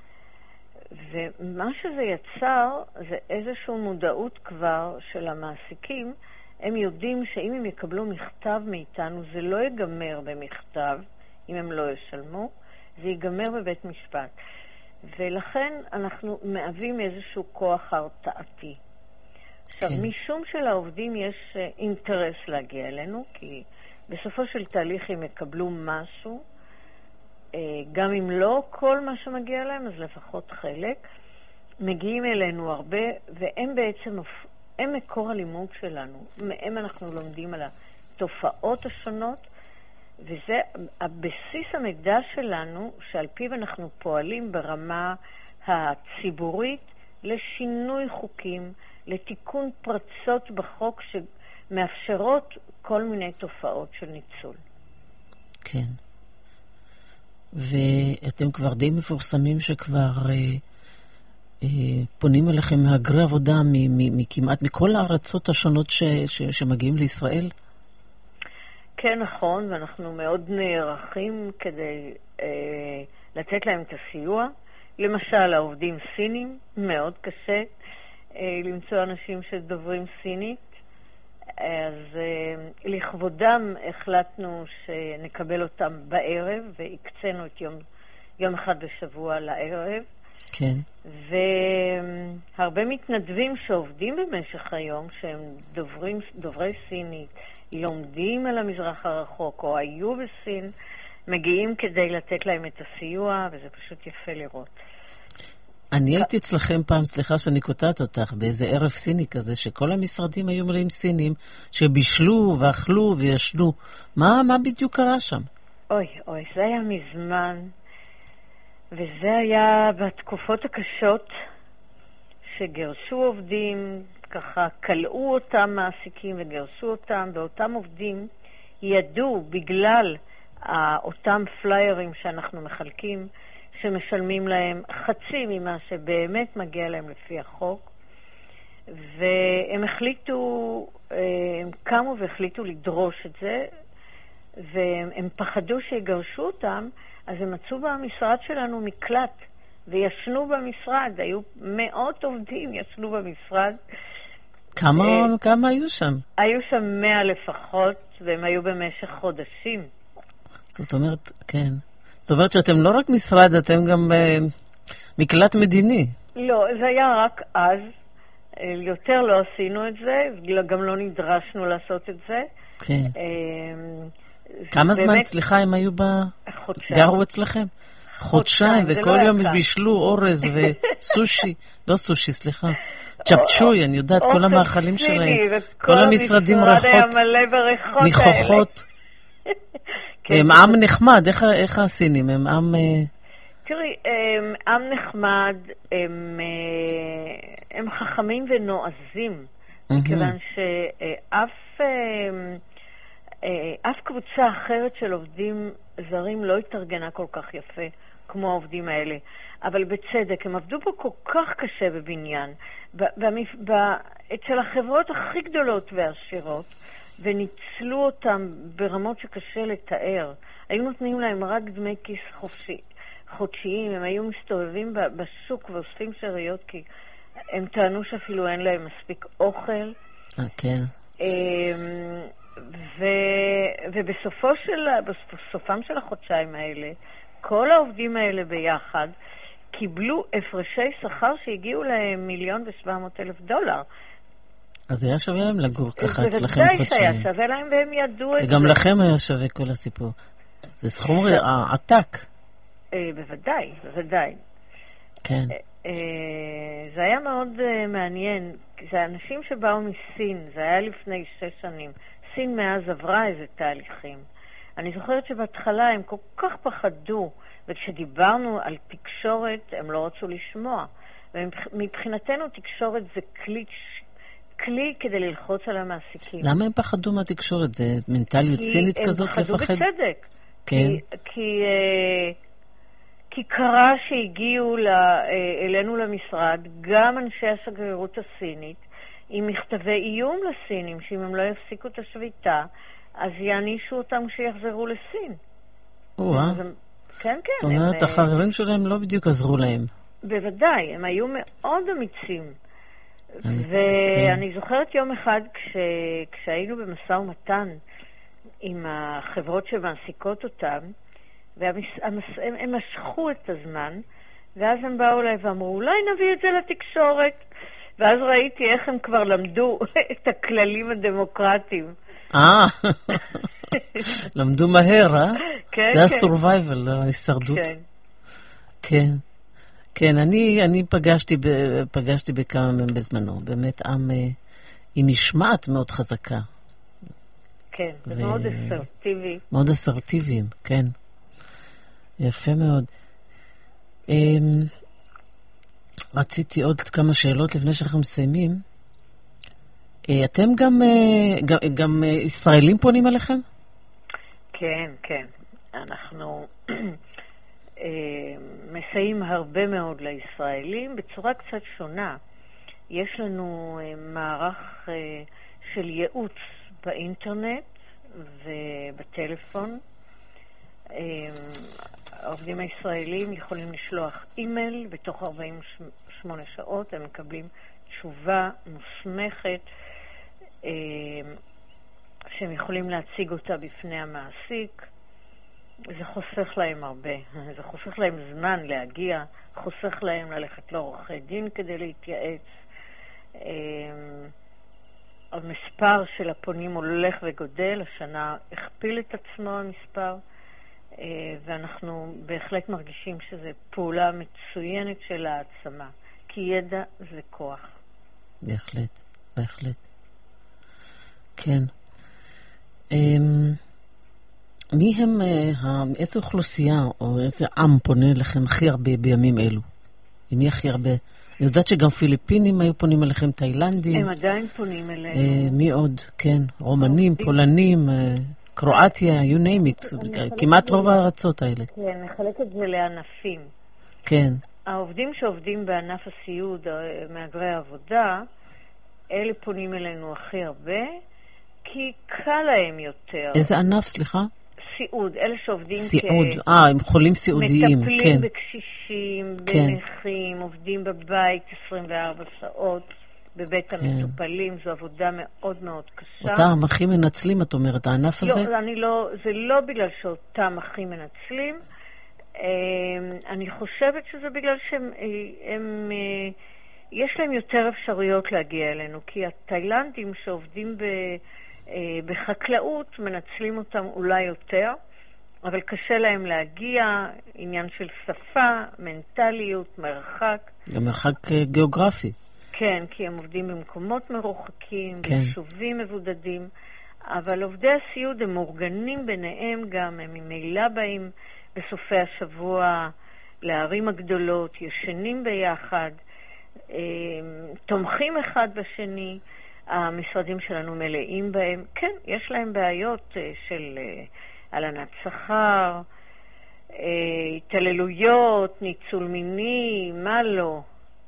ומה שזה יצר זה איזושהי מודעות כבר של המעסיקים. הם יודעים שאם הם יקבלו מכתב מאיתנו, זה לא ייגמר במכתב, אם הם לא ישלמו, זה ייגמר בבית משפט. ולכן אנחנו מהווים איזשהו כוח הרתעתי. עכשיו, כן. משום שלעובדים יש אינטרס להגיע אלינו, כי בסופו של תהליך הם יקבלו משהו, גם אם לא כל מה שמגיע להם, אז לפחות חלק, מגיעים אלינו הרבה, והם בעצם, הם מקור הלימוד שלנו. מהם אנחנו לומדים על התופעות השונות, וזה הבסיס המידע שלנו, שעל פיו אנחנו פועלים ברמה הציבורית לשינוי חוקים, לתיקון פרצות בחוק שמאפשרות כל מיני תופעות של ניצול. כן. ואתם כבר די מפורסמים שכבר אה, אה, פונים אליכם מהגרי עבודה מכמעט מכל הארצות השונות ש, ש, שמגיעים לישראל? כן, נכון, ואנחנו מאוד נערכים כדי אה, לתת להם את הסיוע. למשל, העובדים סינים, מאוד קשה אה, למצוא אנשים שדוברים סינית. אז uh, לכבודם החלטנו שנקבל אותם בערב, והקצינו את יום, יום אחד בשבוע לערב. כן. והרבה מתנדבים שעובדים במשך היום, שהם דוברים, דוברי סינית, לומדים על המזרח הרחוק, או היו בסין, מגיעים כדי לתת להם את הסיוע, וזה פשוט יפה לראות. אני הייתי אצלכם פעם, סליחה שאני קוטעת אותך, באיזה ערב סיני כזה, שכל המשרדים היו מלאים סינים, שבישלו ואכלו וישנו. מה, מה בדיוק קרה שם? אוי, אוי, זה היה מזמן, וזה היה בתקופות הקשות, שגרשו עובדים, ככה קלעו אותם מעסיקים וגרשו אותם, ואותם עובדים ידעו בגלל אותם פליירים שאנחנו מחלקים, שמשלמים להם חצי ממה שבאמת מגיע להם לפי החוק, והם החליטו, הם קמו והחליטו לדרוש את זה, והם פחדו שיגרשו אותם, אז הם מצאו במשרד שלנו מקלט, וישנו במשרד, היו מאות עובדים ישנו במשרד. כמה, כמה היו שם? היו שם מאה לפחות, והם היו במשך חודשים. זאת אומרת, כן. זאת אומרת שאתם לא רק משרד, אתם גם uh, מקלט מדיני. לא, זה היה רק אז. יותר לא עשינו את זה, גם לא נדרשנו לעשות את זה. כן. כמה זמן, סליחה, הם היו ב... חודשיים. גרו אצלכם? חודשיים, וכל יום בישלו אורז וסושי, לא סושי, סליחה. צ'פצ'וי, אני יודעת, כל המאכלים שלהם. כל המשרדים ריחות, ניחוחות. הם עם נחמד, איך הסינים? הם עם... תראי, עם נחמד, הם חכמים ונועזים, מכיוון שאף אף קבוצה אחרת של עובדים זרים לא התארגנה כל כך יפה כמו העובדים האלה. אבל בצדק, הם עבדו פה כל כך קשה בבניין, אצל החברות הכי גדולות והעשירות, וניצלו אותם ברמות שקשה לתאר. היו נותנים להם רק דמי כיס חופשי. חודשיים, הם היו מסתובבים בשוק ואוספים שאריות כי הם טענו שאפילו אין להם מספיק אוכל. כן. ובסופו של, בסופם של החודשיים האלה, כל העובדים האלה ביחד קיבלו הפרשי שכר שהגיעו להם מיליון ושבע מאות אלף דולר. אז היה שווה להם לגור ככה אצלכם חודשיים. בוודאי שהיה שווה להם והם ידעו את זה. וגם לכם היה שווה כל הסיפור. זה סכום עתק. בוודאי, בוודאי. כן. זה היה מאוד מעניין. זה אנשים שבאו מסין, זה היה לפני שש שנים. סין מאז עברה איזה תהליכים. אני זוכרת שבהתחלה הם כל כך פחדו, וכשדיברנו על תקשורת הם לא רצו לשמוע. ומבחינתנו תקשורת זה כלי, כלי כדי ללחוץ על המעסיקים. למה הם פחדו מהתקשורת? זה מנטליות סינית כזאת לפחד? הם פחדו בצדק. כן. כי... כי כי קרה שהגיעו אלינו למשרד גם אנשי השגרירות הסינית עם מכתבי איום לסינים שאם הם לא יפסיקו את השביתה אז יענישו אותם כשיחזרו לסין. וואה. כן, כן. זאת אומרת, החברים שלהם לא בדיוק עזרו להם. בוודאי, הם היו מאוד אמיצים. ואני זוכרת יום אחד כשהיינו במשא ומתן עם החברות שמעסיקות אותם, והם משכו את הזמן, ואז הם באו אליי ואמרו, אולי נביא את זה לתקשורת. ואז ראיתי איך הם כבר למדו את הכללים הדמוקרטיים. אה, למדו מהר, אה? כן, זה הסורווייבל, ההישרדות. כן. כן. כן, אני, אני פגשתי, פגשתי בכמה מהם בזמנו. באמת עם עם משמעת מאוד חזקה. כן, זה מאוד אסרטיבי. מאוד אסרטיביים, כן. יפה מאוד. רציתי עוד כמה שאלות לפני שאנחנו מסיימים. אתם גם, גם, גם ישראלים פונים אליכם? כן, כן. אנחנו מסייעים הרבה מאוד לישראלים בצורה קצת שונה. יש לנו מערך של ייעוץ באינטרנט ובטלפון. העובדים הישראלים יכולים לשלוח אימייל בתוך ארבעים ושמונה שעות, הם מקבלים תשובה מוסמכת שהם יכולים להציג אותה בפני המעסיק. זה חוסך להם הרבה, זה חוסך להם זמן להגיע, חוסך להם ללכת לעורכי דין כדי להתייעץ. המספר של הפונים הולך וגודל, השנה הכפיל את עצמו המספר, ואנחנו בהחלט מרגישים שזו פעולה מצוינת של העצמה, כי ידע זה כוח. בהחלט, בהחלט. כן. מי הם, איזו אוכלוסייה או איזה עם פונה לכם הכי הרבה בימים אלו? מי הכי הרבה? אני יודעת שגם פיליפינים היו פונים אליכם, תאילנדים. הם עדיין פונים אלינו. מי עוד? כן, רומנים, פולנים, קרואטיה, you name it. כמעט רוב הארצות האלה. כן, נחלק את זה לענפים. כן. העובדים שעובדים בענף הסיעוד, מהגרי העבודה, אלה פונים אלינו הכי הרבה, כי קל להם יותר. איזה ענף, סליחה? סיעוד, אלה שעובדים סיעוד, אה, הם חולים סיעודיים, כן. מטפלים בקשישים, בנכים, עובדים בבית עשרים וארבע שעות, בבית המטופלים, זו עבודה מאוד מאוד קשה. אותם הכי מנצלים, את אומרת, הענף הזה? לא, אני לא, זה לא בגלל שאותם הכי מנצלים, אני חושבת שזה בגלל שהם, הם, יש להם יותר אפשרויות להגיע אלינו, כי התאילנדים שעובדים ב, בחקלאות מנצלים אותם אולי יותר, אבל קשה להם להגיע, עניין של שפה, מנטליות, מרחק. גם מרחק גיאוגרפי. כן, כי הם עובדים במקומות מרוחקים, כן. ביישובים מבודדים, אבל עובדי הסיוד הם מאורגנים ביניהם גם, הם ממילא באים בסופי השבוע לערים הגדולות, ישנים ביחד, תומכים אחד בשני, המשרדים שלנו מלאים בהם. כן, יש להם בעיות של הלנת שכר, התעללויות, ניצול מיני, מה לא.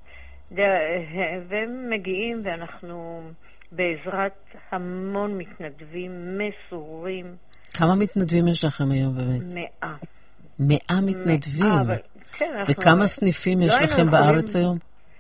והם מגיעים ואנחנו בעזרת המון מתנדבים מסורים. כמה מתנדבים יש לכם היום באמת? מאה. מאה מתנדבים? מאה, אבל, כן, וכמה סניפים יש לא לכם בארץ היום?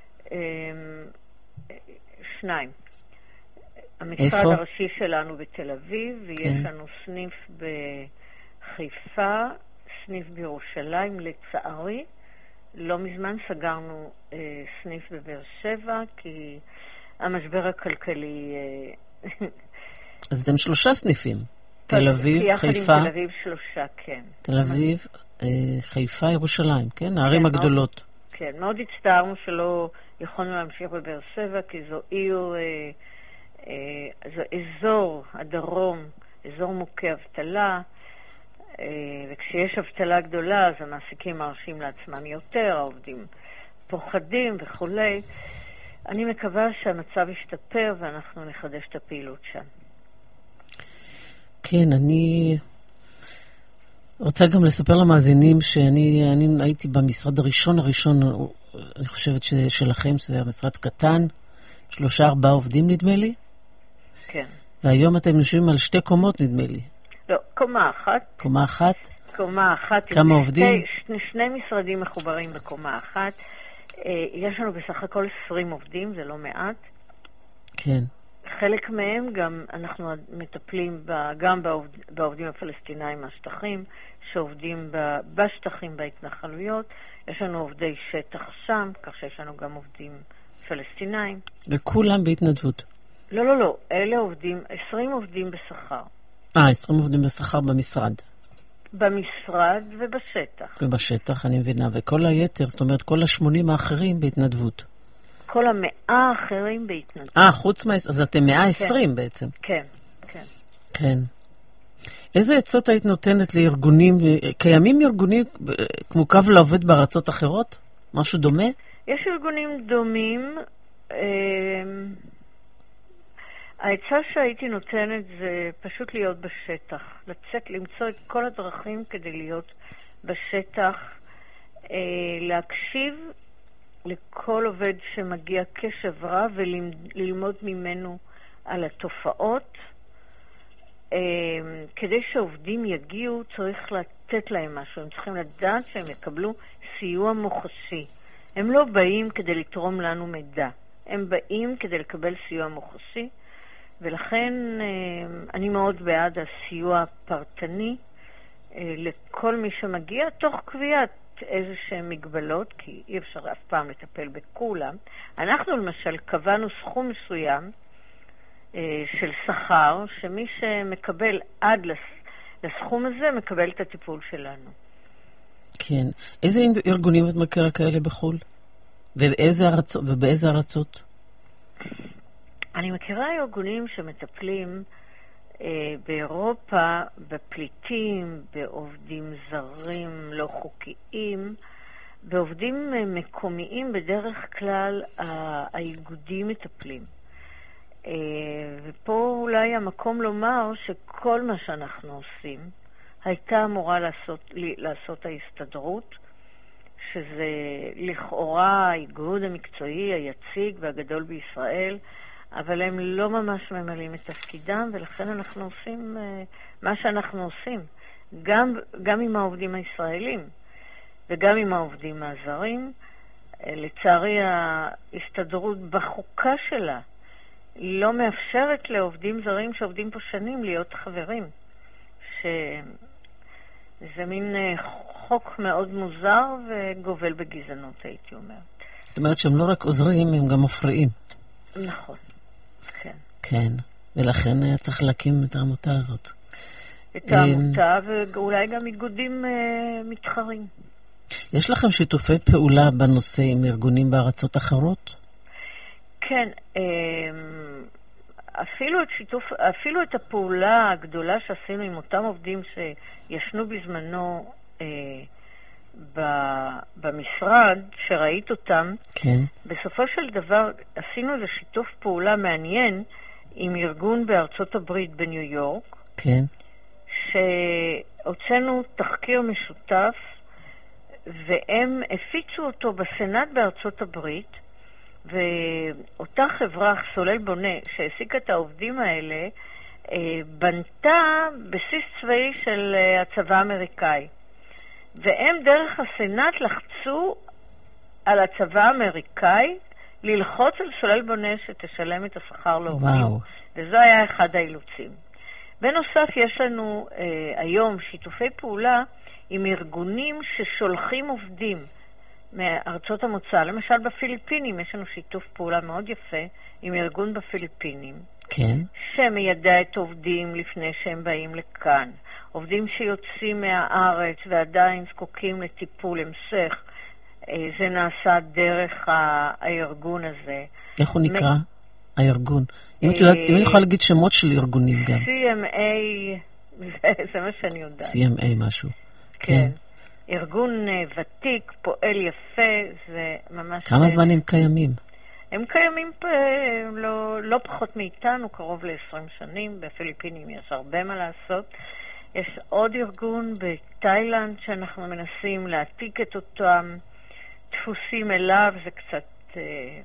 שניים. המשרד איפה? הראשי שלנו בתל אביב, ויש כן. לנו סניף בחיפה, סניף בירושלים, לצערי. לא מזמן סגרנו אה, סניף בבאר שבע, כי המשבר הכלכלי... אה, אז אתם שלושה סניפים. תל אביב, חיפה... יחד עם תל אביב שלושה, כן. תל אביב, אה, חיפה, ירושלים, כן? הערים כן, הגדולות. מאוד, כן, מאוד הצטערנו שלא יכולנו להמשיך בבאר שבע, כי זו עיר, אה, אה, זו אזור הדרום, אזור מוכה אבטלה, וכשיש אבטלה גדולה, אז המעסיקים מרשים לעצמם יותר, העובדים פוחדים וכו'. אני מקווה שהמצב ישתפר ואנחנו נחדש את הפעילות שם. כן, אני רוצה גם לספר למאזינים שאני אני הייתי במשרד הראשון הראשון, אני חושבת שלכם, זה היה משרד קטן, שלושה ארבעה עובדים נדמה לי. כן. והיום אתם יושבים על שתי קומות נדמה לי. לא, קומה אחת. קומה אחת? קומה אחת. כמה עובדים? שני, שני משרדים מחוברים בקומה אחת. יש לנו בסך הכל עשרים עובדים, זה לא מעט. כן. חלק מהם גם אנחנו מטפלים גם בעובד, בעובדים הפלסטינאים מהשטחים, שעובדים בשטחים בהתנחלויות. יש לנו עובדי שטח שם, כך שיש לנו גם עובדים פלסטינאים. וכולם בהתנדבות? לא, לא, לא. אלה עובדים, עשרים עובדים בשכר. אה, עשרים עובדים בשכר במשרד. במשרד ובשטח. ובשטח, אני מבינה. וכל היתר, זאת אומרת, כל השמונים האחרים בהתנדבות. כל המאה האחרים בהתנדבות. אה, חוץ מה... אז אתם מאה עשרים כן. בעצם. כן, כן. כן. איזה עצות היית נותנת לארגונים? קיימים ארגונים כמו קו לעובד בארצות אחרות? משהו דומה? יש ארגונים דומים. העצה שהייתי נותנת זה פשוט להיות בשטח, לצאת, למצוא את כל הדרכים כדי להיות בשטח, להקשיב לכל עובד שמגיע קשב רב וללמוד ממנו על התופעות. כדי שעובדים יגיעו צריך לתת להם משהו, הם צריכים לדעת שהם יקבלו סיוע מוחשי. הם לא באים כדי לתרום לנו מידע, הם באים כדי לקבל סיוע מוחשי. ולכן אני מאוד בעד הסיוע הפרטני לכל מי שמגיע, תוך קביעת איזה שהן מגבלות, כי אי אפשר אף פעם לטפל בכולם. אנחנו למשל קבענו סכום מסוים של שכר, שמי שמקבל עד לסכום הזה מקבל את הטיפול שלנו. כן. איזה ארגונים את מכירה כאלה בחו"ל? ובאיזה ארצות? ובאיזה ארצות? אני מכירה ארגונים שמטפלים אה, באירופה, בפליטים, בעובדים זרים לא חוקיים, בעובדים אה, מקומיים בדרך כלל אה, האיגודים מטפלים. אה, ופה אולי המקום לומר שכל מה שאנחנו עושים הייתה אמורה לעשות, לעשות ההסתדרות, שזה לכאורה האיגוד המקצועי היציג והגדול בישראל, אבל הם לא ממש ממלאים את תפקידם, ולכן אנחנו עושים uh, מה שאנחנו עושים, גם, גם עם העובדים הישראלים וגם עם העובדים הזרים. Uh, לצערי ההסתדרות בחוקה שלה לא מאפשרת לעובדים זרים שעובדים פה שנים להיות חברים, שזה זה מין uh, חוק מאוד מוזר וגובל בגזענות, הייתי אומרת. זאת אומרת שהם לא רק עוזרים, הם גם מפריעים. נכון, כן. כן, ולכן היה צריך להקים את העמותה הזאת. את העמותה ואולי גם איגודים uh, מתחרים. יש לכם שיתופי פעולה בנושא עם ארגונים בארצות אחרות? כן, אפילו את שיתוף, אפילו את הפעולה הגדולה שעשינו עם אותם עובדים שישנו בזמנו אה, במשרד, שראית אותם, כן. בסופו של דבר עשינו איזה שיתוף פעולה מעניין עם ארגון בארצות הברית בניו יורק, כן. שהוצאנו תחקיר משותף, והם הפיצו אותו בסנאט בארצות הברית, ואותה חברה, סולל בונה, שהעסיקה את העובדים האלה, בנתה בסיס צבאי של הצבא האמריקאי. והם דרך הסנאט לחצו על הצבא האמריקאי ללחוץ על סולל בונה שתשלם את השכר לעובדים. וואו. וזה היה אחד האילוצים. בנוסף, יש לנו אה, היום שיתופי פעולה עם ארגונים ששולחים עובדים מארצות המוצא. למשל בפיליפינים יש לנו שיתוף פעולה מאוד יפה עם ארגון בפיליפינים. כן. שמיידע את עובדים לפני שהם באים לכאן. עובדים שיוצאים מהארץ ועדיין זקוקים לטיפול המשך. אה, זה נעשה דרך הארגון הזה. איך הוא נקרא? הארגון. אם את יודעת, אם אני יכולה להגיד שמות של ארגונים גם. סי אם איי, זה מה שאני יודעת. סי אם איי משהו. כן. ארגון ותיק, פועל יפה, זה ממש... כמה זמן הם קיימים? הם קיימים לא פחות מאיתנו, קרוב ל-עשרים שנים. בפיליפינים יש הרבה מה לעשות. יש עוד ארגון בתאילנד שאנחנו מנסים להעתיק את אותם דפוסים אליו, זה קצת...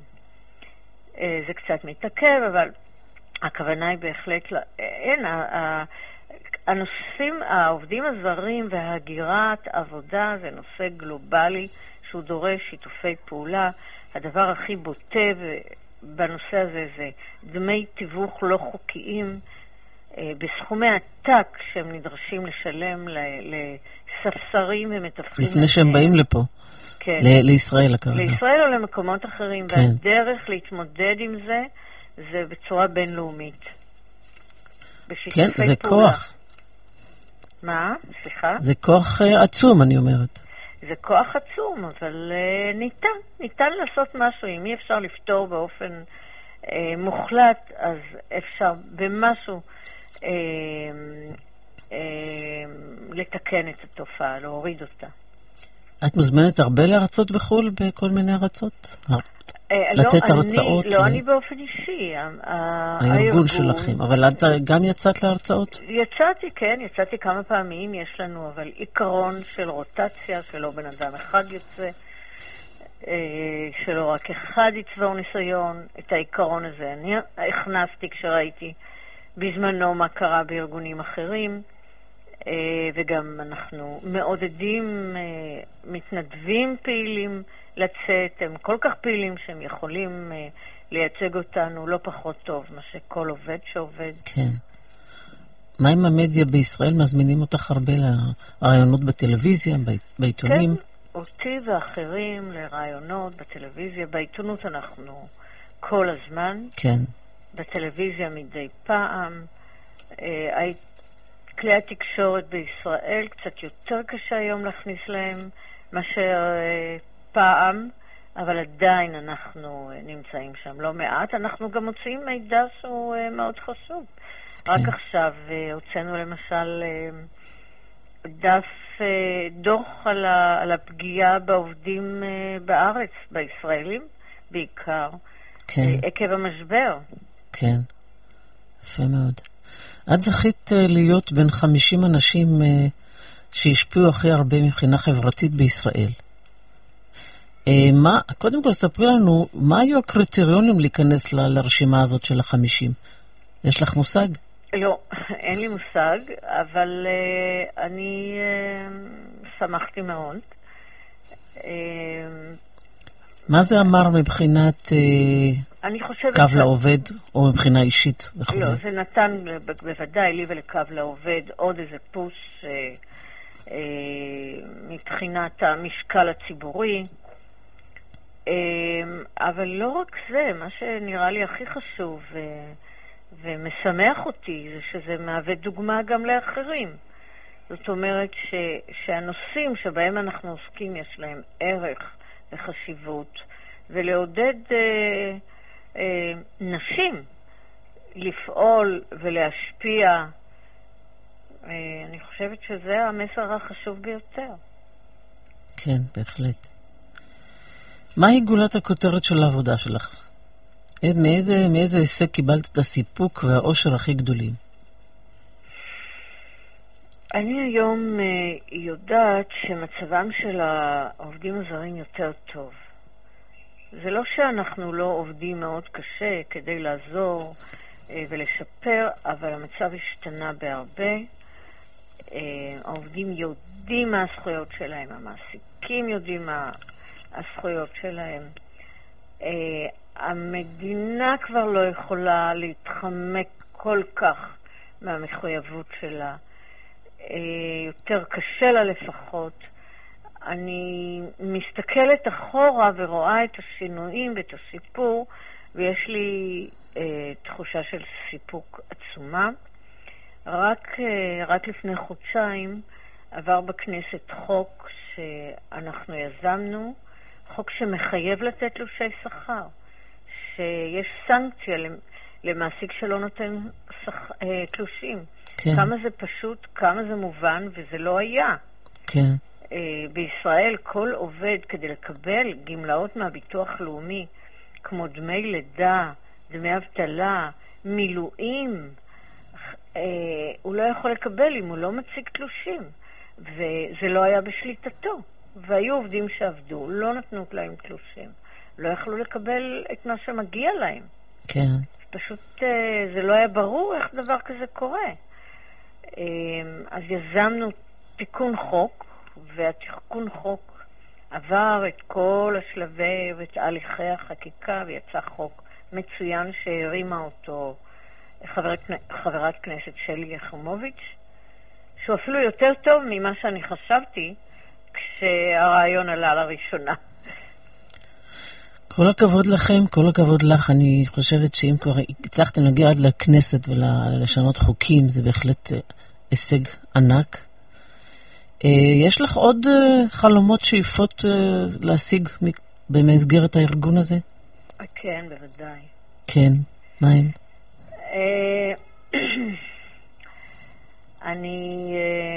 זה קצת מתעכב, אבל הכוונה היא בהחלט, אין, הנושאים, העובדים הזרים וההגירת עבודה זה נושא גלובלי שהוא דורש שיתופי פעולה. הדבר הכי בוטה בנושא הזה זה דמי תיווך לא חוקיים בסכומי עתק שהם נדרשים לשלם לספסרים ומתווכים. לפני שהם באים לפה. כן. ל- לישראל הכוונה. לישראל או למקומות אחרים, כן. והדרך להתמודד עם זה, זה בצורה בינלאומית. כן, זה פעולה. כוח. מה? סליחה? זה כוח uh, עצום, אני אומרת. זה כוח עצום, אבל uh, ניתן, ניתן לעשות משהו. אם אי אפשר לפתור באופן uh, מוחלט, אז אפשר במשהו uh, uh, לתקן את התופעה, להוריד אותה. את מוזמנת הרבה לארצות בחו"ל, בכל מיני ארצות? לתת הרצאות? לא, אני באופן אישי. הארגון שלכם, אבל את גם יצאת להרצאות? יצאתי, כן, יצאתי כמה פעמים, יש לנו אבל עיקרון של רוטציה, שלא בן אדם אחד יוצא, שלא רק אחד יצבור ניסיון, את העיקרון הזה אני הכנסתי כשראיתי בזמנו מה קרה בארגונים אחרים, וגם אנחנו מעודדים מתנדבים פעילים לצאת, הם כל כך פעילים שהם יכולים לייצג אותנו לא פחות טוב מה שכל עובד שעובד. כן. מה עם המדיה בישראל? מזמינים אותך הרבה לרעיונות בטלוויזיה, בעיתונים? כן, אותי ואחרים לרעיונות בטלוויזיה, בעיתונות אנחנו כל הזמן. כן. בטלוויזיה מדי פעם. הייתי כלי התקשורת בישראל קצת יותר קשה היום להכניס להם מאשר uh, פעם, אבל עדיין אנחנו uh, נמצאים שם לא מעט. אנחנו גם מוצאים מידע שהוא uh, מאוד חשוב. Okay. רק עכשיו uh, הוצאנו למשל uh, דף uh, דוח על, ה, על הפגיעה בעובדים uh, בארץ, בישראלים בעיקר, okay. uh, עקב המשבר. כן, יפה מאוד. את זכית להיות בין חמישים אנשים שהשפיעו הכי הרבה מבחינה חברתית בישראל. מה, קודם כל ספרי לנו, מה היו הקריטריונים להיכנס ל- לרשימה הזאת של החמישים? יש לך מושג? לא, אין לי מושג, אבל uh, אני uh, שמחתי מאוד. Uh, מה זה אמר מבחינת uh, קו ש... לעובד, או מבחינה אישית? וכו'? לא, זה נתן בוודאי לי ולקו לעובד עוד איזה פוש uh, מבחינת המשקל הציבורי. אבל לא רק זה, מה שנראה לי הכי חשוב ומשמח אותי זה שזה מהווה דוגמה גם לאחרים. זאת אומרת ש, שהנושאים שבהם אנחנו עוסקים יש להם ערך וחשיבות, ולעודד אה, אה, נשים לפעול ולהשפיע, אה, אני חושבת שזה המסר החשוב ביותר. כן, בהחלט. מהי גולת הכותרת של העבודה שלך? מאיזה, מאיזה הישג קיבלת את הסיפוק והאושר הכי גדולים? אני היום uh, יודעת שמצבם של העובדים הזרים יותר טוב. זה לא שאנחנו לא עובדים מאוד קשה כדי לעזור uh, ולשפר, אבל המצב השתנה בהרבה. Uh, העובדים יודעים מה הזכויות שלהם, המעסיקים יודעים מה הזכויות שלהם. Uh, המדינה כבר לא יכולה להתחמק כל כך מהמחויבות שלה. יותר קשה לה לפחות. אני מסתכלת אחורה ורואה את השינויים ואת הסיפור, ויש לי אה, תחושה של סיפוק עצומה. רק, אה, רק לפני חודשיים עבר בכנסת חוק שאנחנו יזמנו, חוק שמחייב לתת תלושי שכר, שיש סנקציה למעסיק שלא נותן שכ... אה, תלושים. כן. כמה זה פשוט, כמה זה מובן, וזה לא היה. כן. Uh, בישראל כל עובד כדי לקבל גמלאות מהביטוח לאומי, כמו דמי לידה, דמי אבטלה, מילואים, uh, הוא לא יכול לקבל אם הוא לא מציג תלושים, וזה לא היה בשליטתו. והיו עובדים שעבדו, לא נתנו להם תלושים, לא יכלו לקבל את מה שמגיע להם. כן. פשוט uh, זה לא היה ברור איך דבר כזה קורה. אז יזמנו תיקון חוק, והתיקון חוק עבר את כל השלבי ואת הליכי החקיקה, ויצא חוק מצוין שהרימה אותו חברת, חברת כנסת שלי יחימוביץ', שהוא אפילו יותר טוב ממה שאני חשבתי כשהרעיון עלה לראשונה. כל הכבוד לכם, כל הכבוד לך. אני חושבת שאם כבר הצלחתם להגיע עד לכנסת ולשנות חוקים, זה בהחלט הישג ענק. יש לך עוד חלומות שאיפות להשיג במסגרת הארגון הזה? כן, בוודאי. כן, מה הם? אני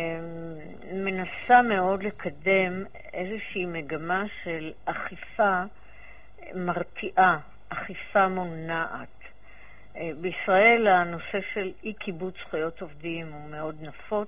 מנסה מאוד לקדם איזושהי מגמה של אכיפה מרתיעה, אכיפה מונעת. בישראל הנושא של אי כיבוד זכויות עובדים הוא מאוד נפוץ,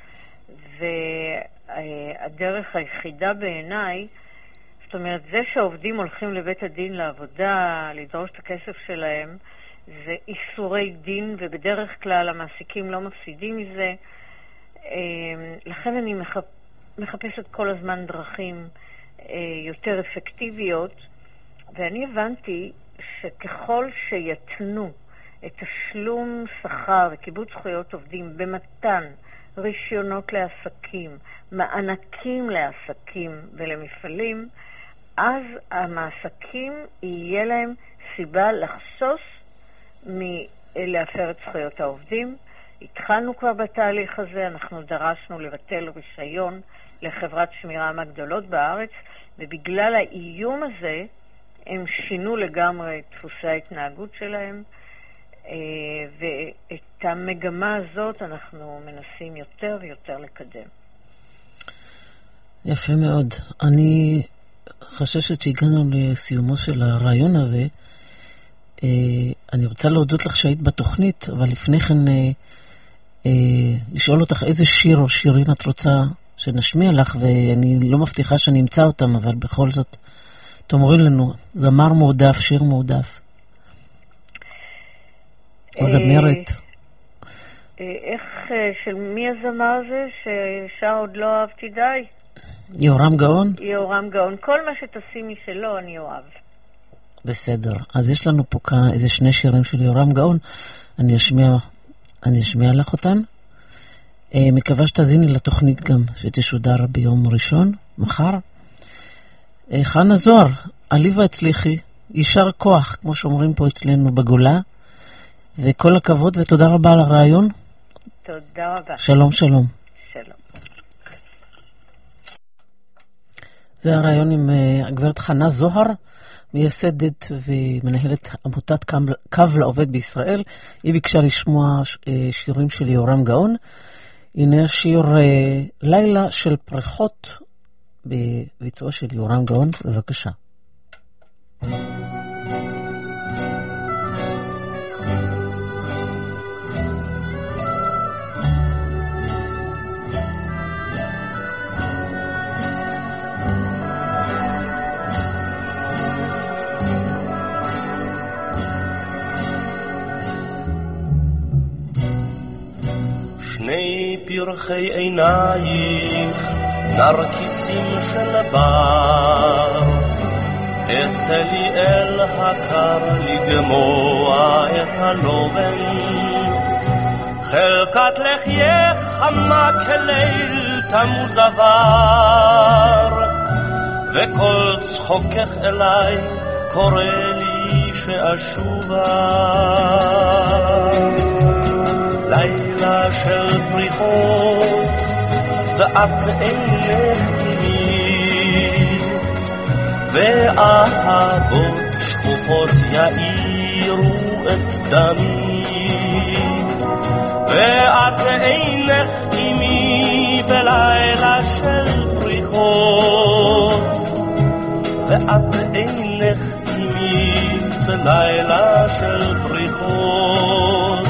והדרך היחידה בעיניי, זאת אומרת, זה שהעובדים הולכים לבית הדין לעבודה, לדרוש את הכסף שלהם, זה איסורי דין, ובדרך כלל המעסיקים לא מפסידים מזה. לכן אני מחפשת כל הזמן דרכים יותר אפקטיביות, ואני הבנתי שככל שיתנו את תשלום שכר וכיבוד זכויות עובדים במתן רישיונות לעסקים, מענקים לעסקים ולמפעלים, אז המעסקים יהיה להם סיבה לחשוש מלהפר את זכויות העובדים. התחלנו כבר בתהליך הזה, אנחנו דרשנו לבטל רישיון לחברת שמירה מהגדולות בארץ, ובגלל האיום הזה הם שינו לגמרי את דפוסי ההתנהגות שלהם, ואת המגמה הזאת אנחנו מנסים יותר ויותר לקדם. יפה מאוד. אני חוששת שהגענו לסיומו של הרעיון הזה. אני רוצה להודות לך שהיית בתוכנית, אבל לפני כן לשאול אותך איזה שיר או שירים את רוצה שנשמיע לך, ואני לא מבטיחה שאני אמצא אותם, אבל בכל זאת תאמרי לנו, זמר מועדף, שיר מועדף. או זמרת. איך, של מי הזמר הזה ששר עוד לא אהבתי די? יהורם גאון? יהורם גאון. כל מה שתשימי שלו אני אוהב. בסדר. אז יש לנו פה איזה שני שירים של יהורם גאון. אני אשמיע, אני אשמיע לך אותם. מקווה שתזיני לתוכנית גם, שתשודר ביום ראשון, מחר. חנה זוהר, עלי והצליחי, יישר כוח, כמו שאומרים פה אצלנו בגולה, וכל הכבוד ותודה רבה על הרעיון. תודה רבה. שלום, שלום. שלום. זה הרעיון עם הגברת חנה זוהר, מייסדת ומנהלת עמותת קו לעובד בישראל. היא ביקשה לשמוע שירים של יורם גאון. הנה השיר לילה של פריחות בביצוע של יורם גאון. בבקשה. שני פרחי עינייך, נרקיסים של בר, אצא לי אל הקר לגמוע את הלובן, חלקת לחייך חמה כליל תמוז עבר, וכל צחוקך אליי קורא לי שאשובה. לילה של פריחות ואת אינך עימי, ואהבות שכוחות יאירו את דמי, ואת אינך עימי בלילה של פריחות, ואת אינך עימי בלילה של פריחות.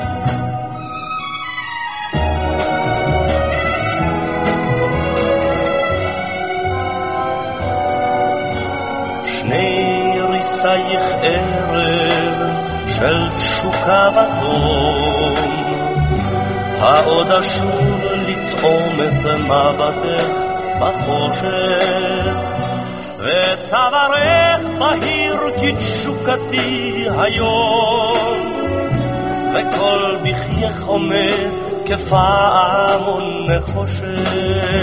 ריסייך ערב של תשוקה ותום, העוד אשוב לטעום את מבטך בחושך, וצווארך בהיר כתשוקתי היום, וכל בחייך עומד כפעמון נחושת.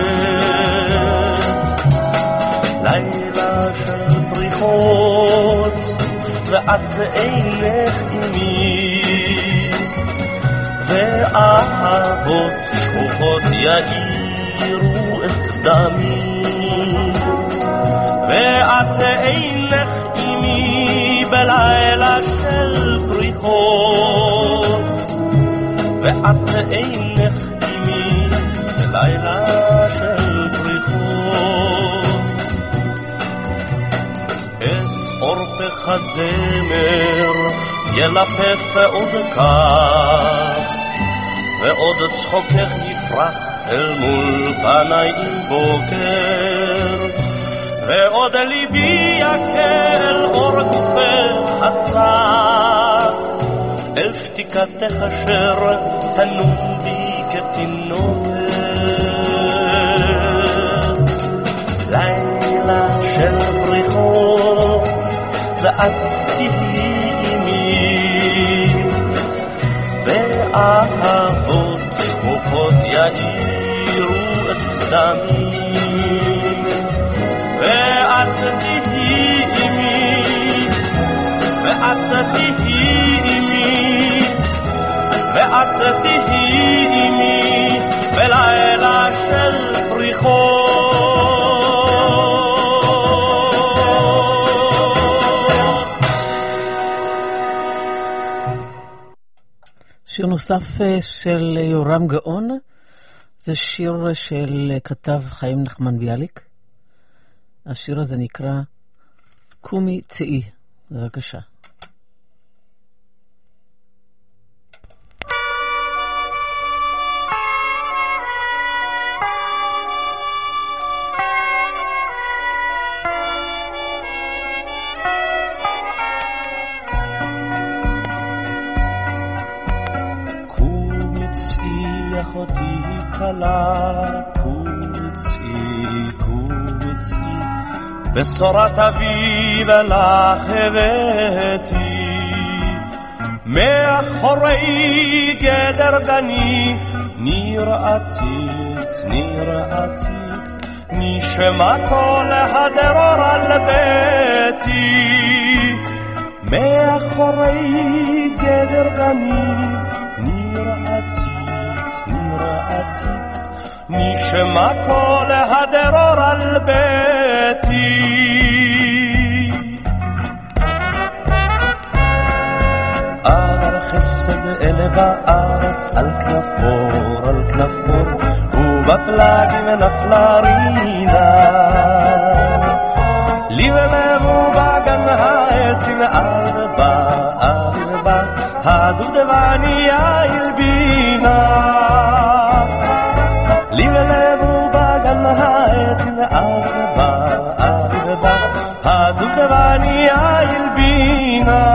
לילה של פריחות ואת אינך עימי, ואהבות שכוחות יאירו את דמי, ואת אינך עימי בלילה של פריחות, ואת אינך עימי בלילה של פריחות. עורפך הזמר ילפף עוד כך, ועוד צחוקך יפרח אל מול פניי עם בוקר, ועוד ליבי יקל אור גופך הצח, אל שתיקתך אשר תנום בי כתינוקת. לילה של פריחות ואת תהיי עימי, ואהבות שכוחות יאירו את דמי, ואת תהיי עימי, ואת תהיי עימי, ואת תהיי עימי בלילה של פריחות. שיר נוסף של יורם גאון, זה שיר של כתב חיים נחמן ביאליק. השיר הזה נקרא קומי צאי. בבקשה. אחותי קלה, קוצי, קוצי, בשורת אביב לך הבאתי, מאחורי גדר גני ניר עציץ, ניר עציץ, נשמע קול הדרור על ביתי. מאחורי גדר גני ניר עציץ, ניר עציץ, נשמע קול הדרור על ביתי. עבר חסד אלה בארץ על כנף אור, על כנף אור, ובפלגים נפלה רינה. לי ולב ובגן העצים ארבע, ארבע, הדובדבני הלבינה. לי ולב ובגן העצים ארבע, ארבע, הדובדבני הלבינה.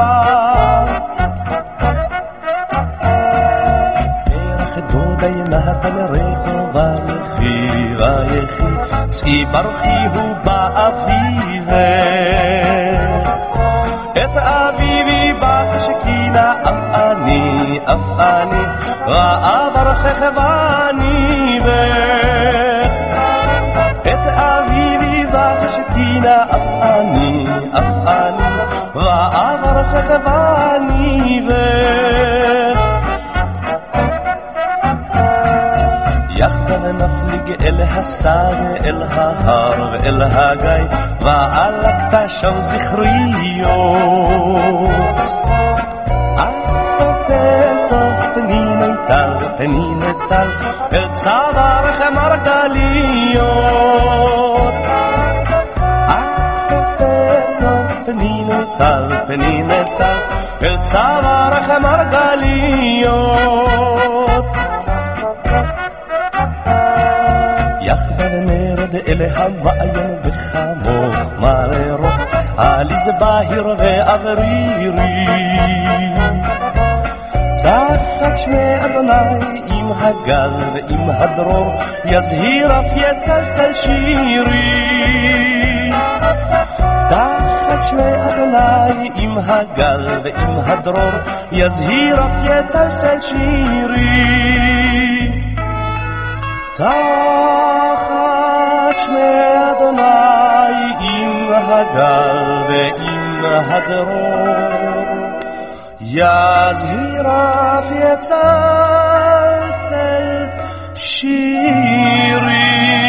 נתן רחובה יחי ויחי, צאי ברוכי הוא באביבך. את אביבי בך שכינה אף אני, אף אני, ראה ברכך ואני בך. את אביבי בך שכינה אף אני, אף אני, ראה ברכך ואני בך. יחד נפליג אל הסד, אל ההר ואל הגיא, ועלקת שם זכריות. אסוף אסוף פניני טל, פניני טל, אל צווארך מרגליות. אסוף אסוף פניני טל, פניני טל, אל צווארך מרגליות. יחד נרד אל המעיין וחמוך מררוך, עליז בהיר ואוורירי. תחת שמי אדוני עם הגל ועם הדרור, יזהיר אף יצלצל שירי. תחת שמי אדוני עם הגל ועם הדרור, יזהיר אף יצלצל שירי. תחת שמי אדוני עם הגל ועם הדרור, יזהיר אף יצלצל שירי.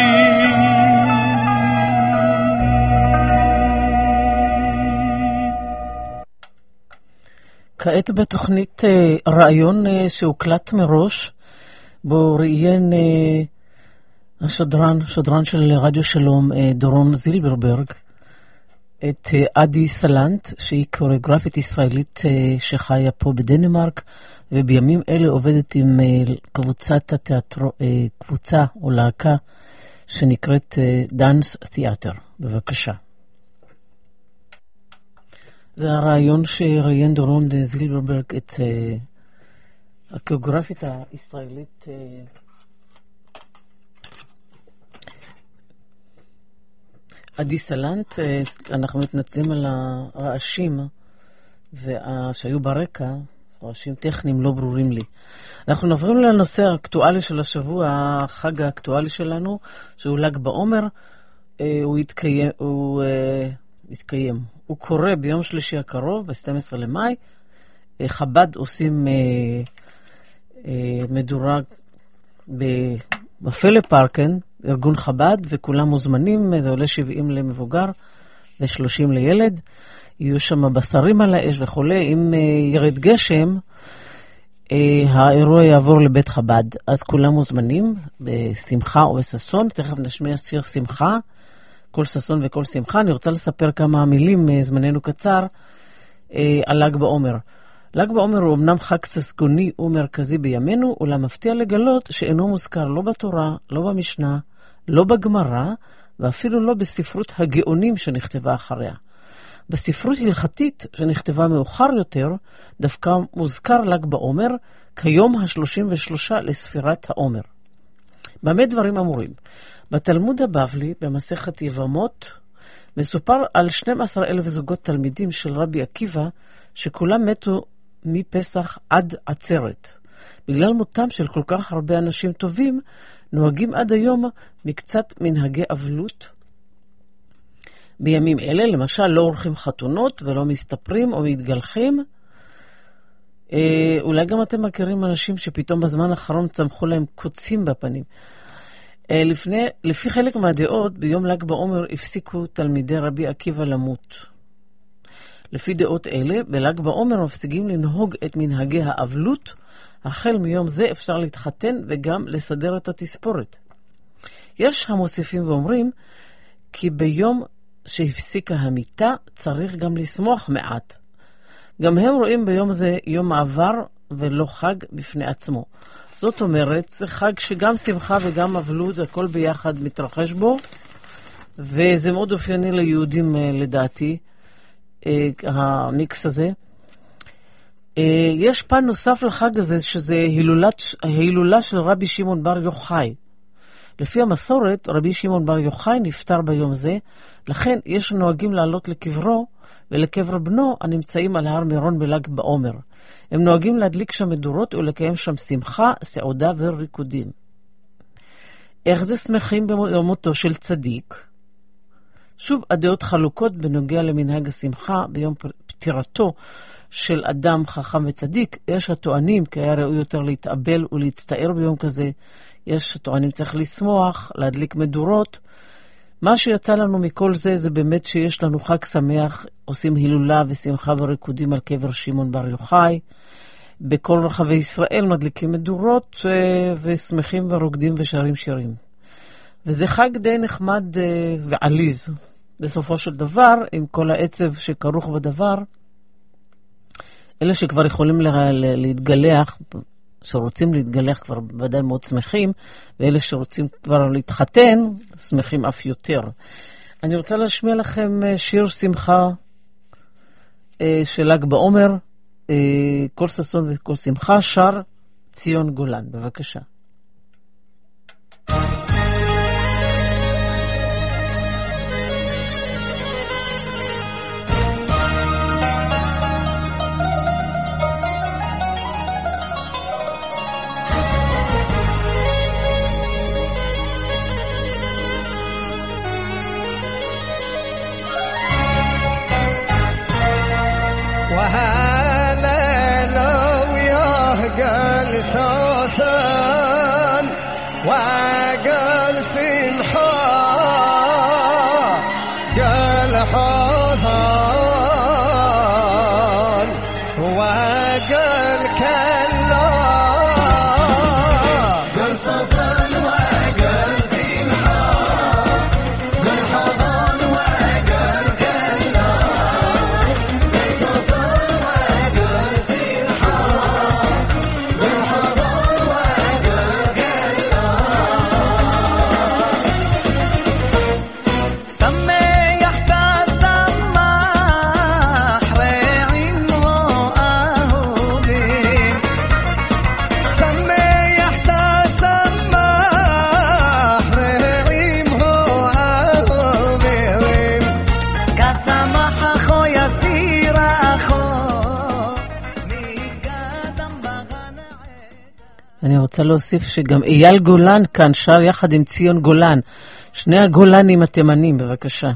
כעת בתוכנית רעיון שהוקלט מראש, בו ראיין השדרן, שדרן של רדיו שלום, דורון זילברברג, את עדי סלנט, שהיא קוריאוגרפית ישראלית שחיה פה בדנמרק, ובימים אלה עובדת עם קבוצת התיאטרו, קבוצה או להקה שנקראת דאנס תיאטר. בבקשה. זה הרעיון שראיין דורון זילברברג את הקוריאוגרפית הישראלית עדי סלנט. אנחנו מתנצלים על הרעשים שהיו ברקע, רעשים טכניים לא ברורים לי. אנחנו נעברים לנושא האקטואלי של השבוע, החג האקטואלי שלנו, שהוא ל"ג בעומר. הוא יתקיים, הוא יתקיים. הוא קורה ביום שלישי הקרוב, ב-שנים עשר למאי. חב"ד עושים מדורג בפלא פארקן, ארגון חב"ד, וכולם מוזמנים. זה עולה שבעים למבוגר ו-שלושים לילד. יהיו שם בשרים על האש וכולי. אם ירד גשם, האירוע יעבור לבית חב"ד. אז כולם מוזמנים בשמחה או בססון. תכף נשמיע שיר שמחה, כל ססון וכל שמחה. אני רוצה לספר כמה מילים, זמננו קצר, על ל"ג בעומר. ל"ג בעומר הוא אמנם חג ססגוני ומרכזי בימינו, אולם מפתיע לגלות שאינו מוזכר לא בתורה, לא במשנה, לא בגמרא, ואפילו לא בספרות הגאונים שנכתבה אחריה. בספרות הלכתית שנכתבה מאוחר יותר, דווקא מוזכר ל"ג בעומר כיום ה-שלושים ושלושה לספירת העומר. במה דברים אמורים? בתלמוד הבבלי, במסכת יבמות, מסופר על שנים עשר אלף זוגות תלמידים של רבי עקיבא, שכולם מתו מפסח עד עצרת. בגלל מותם של כל כך הרבה אנשים טובים, נוהגים עד היום מקצת מנהגי אבלות. בימים אלה, למשל, לא עורכים חתונות ולא מסתפרים או מתגלחים. אה, אולי גם אתם מכירים אנשים שפתאום בזמן האחרון צמחו להם קוצים בפנים. אה, לפני, לפי חלק מהדעות, ביום ל"ג בעומר הפסיקו תלמידי רבי עקיבא למות. לפי דעות אלה, בל"ג בעומר מפסיקים לנהוג את מנהגי האבלות. החל מיום זה אפשר להתחתן וגם לסדר את התספורת. יש המוסיפים ואומרים כי ביום שהפסיקה המיטה צריך גם לשמוח מעט. גם הם רואים ביום זה יום מעבר ולא חג בפני עצמו. זאת אומרת, זה חג שגם שמחה וגם אבלות, הכל ביחד מתרחש בו, וזה מאוד אופייני ליהודים לדעתי, הניקס הזה. יש פן נוסף לחג הזה, שזה הילולת, ההילולה של רבי שמעון בר יוחאי. לפי המסורת, רבי שמעון בר יוחאי נפטר ביום זה, לכן יש נוהגים לעלות לקברו ולקבר בנו הנמצאים על הר מירון בל"ג בעומר. הם נוהגים להדליק שם מדורות ולקיים שם שמחה, סעודה וריקודים. איך זה שמחים ביומותו של צדיק? שוב, הדעות חלוקות בנוגע למנהג השמחה ביום פטירתו של אדם חכם וצדיק. יש הטוענים כי היה ראוי יותר להתאבל ולהצטער ביום כזה. יש הטוענים צריך לשמוח, להדליק מדורות. מה שיצא לנו מכל זה, זה באמת שיש לנו חג שמח, עושים הילולה ושמחה וריקודים על קבר שמעון בר יוחאי. בכל רחבי ישראל מדליקים מדורות ושמחים ורוקדים ושרים שירים. וזה חג די נחמד ועליז. בסופו של דבר, עם כל העצב שכרוך בדבר, אלה שכבר יכולים להתגלח, שרוצים להתגלח כבר ודאי מאוד שמחים, ואלה שרוצים כבר להתחתן, שמחים אף יותר. אני רוצה להשמיע לכם שיר שמחה של ל"ג בעומר, כל ששון וכל שמחה, שר ציון גולן. בבקשה. ساسان وقال سمحا قال حوهان وقال كلا قال ساسان وقال سمحا قال حوهان وقال كلا قال ساسان وقال سمحا אני רוצה להוסיף שגם אייל גולן כאן שר יחד עם ציון גולן, שני הגולנים התימנים. בבקשה.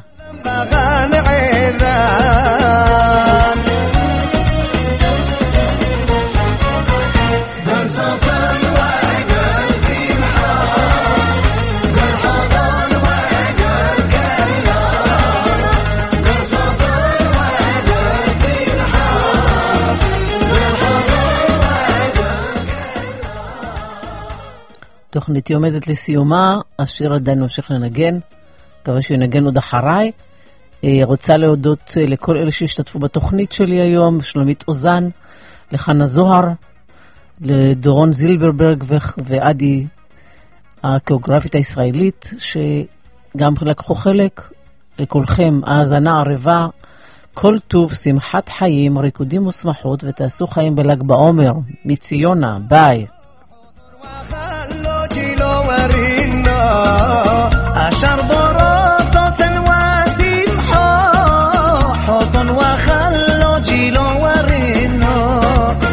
תוכניתי עומדת לסיומה, השיר עדיין ממשיך לנגן, מקווה שהוא ינגן עוד אחריי. רוצה להודות לכל אלה שהשתתפו בתוכנית שלי היום, שלומית אוזן, לחנה זוהר, לדורון זילברברג ועדי הגיאוגרפית הישראלית, שגם לקחו חלק. לכולכם האזנה ערבה, כל טוב, שמחת חיים, ריקודים ושמחות, ותעשו חיים בל"ג בעומר. מציונה, ביי. أشر براساس وسمحة حطن وخلو جيلو ورينا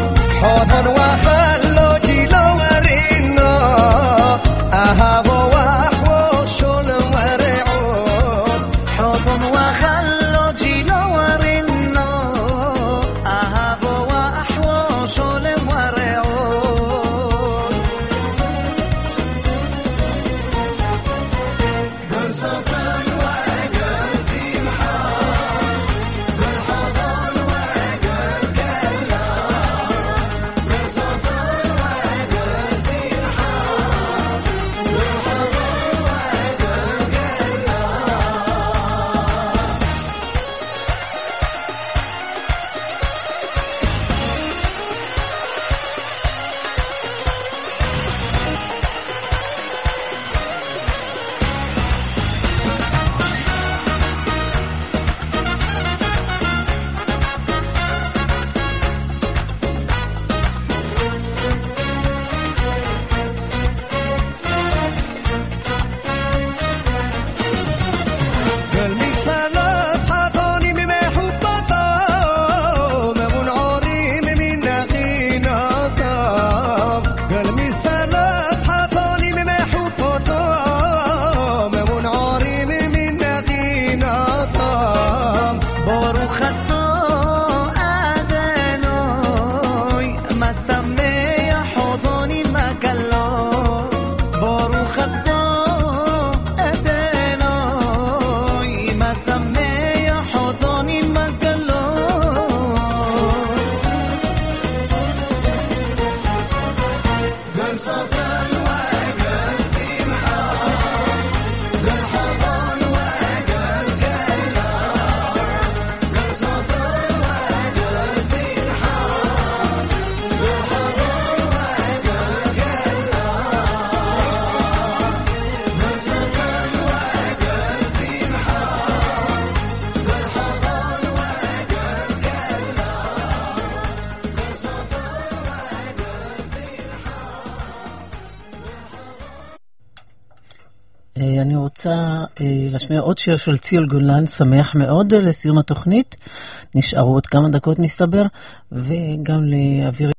אני רוצה להשמיע עוד שיר של ציול גולן, שמח מאוד לסיום התוכנית. נשארו עוד כמה דקות נסתבר, וגם להעביר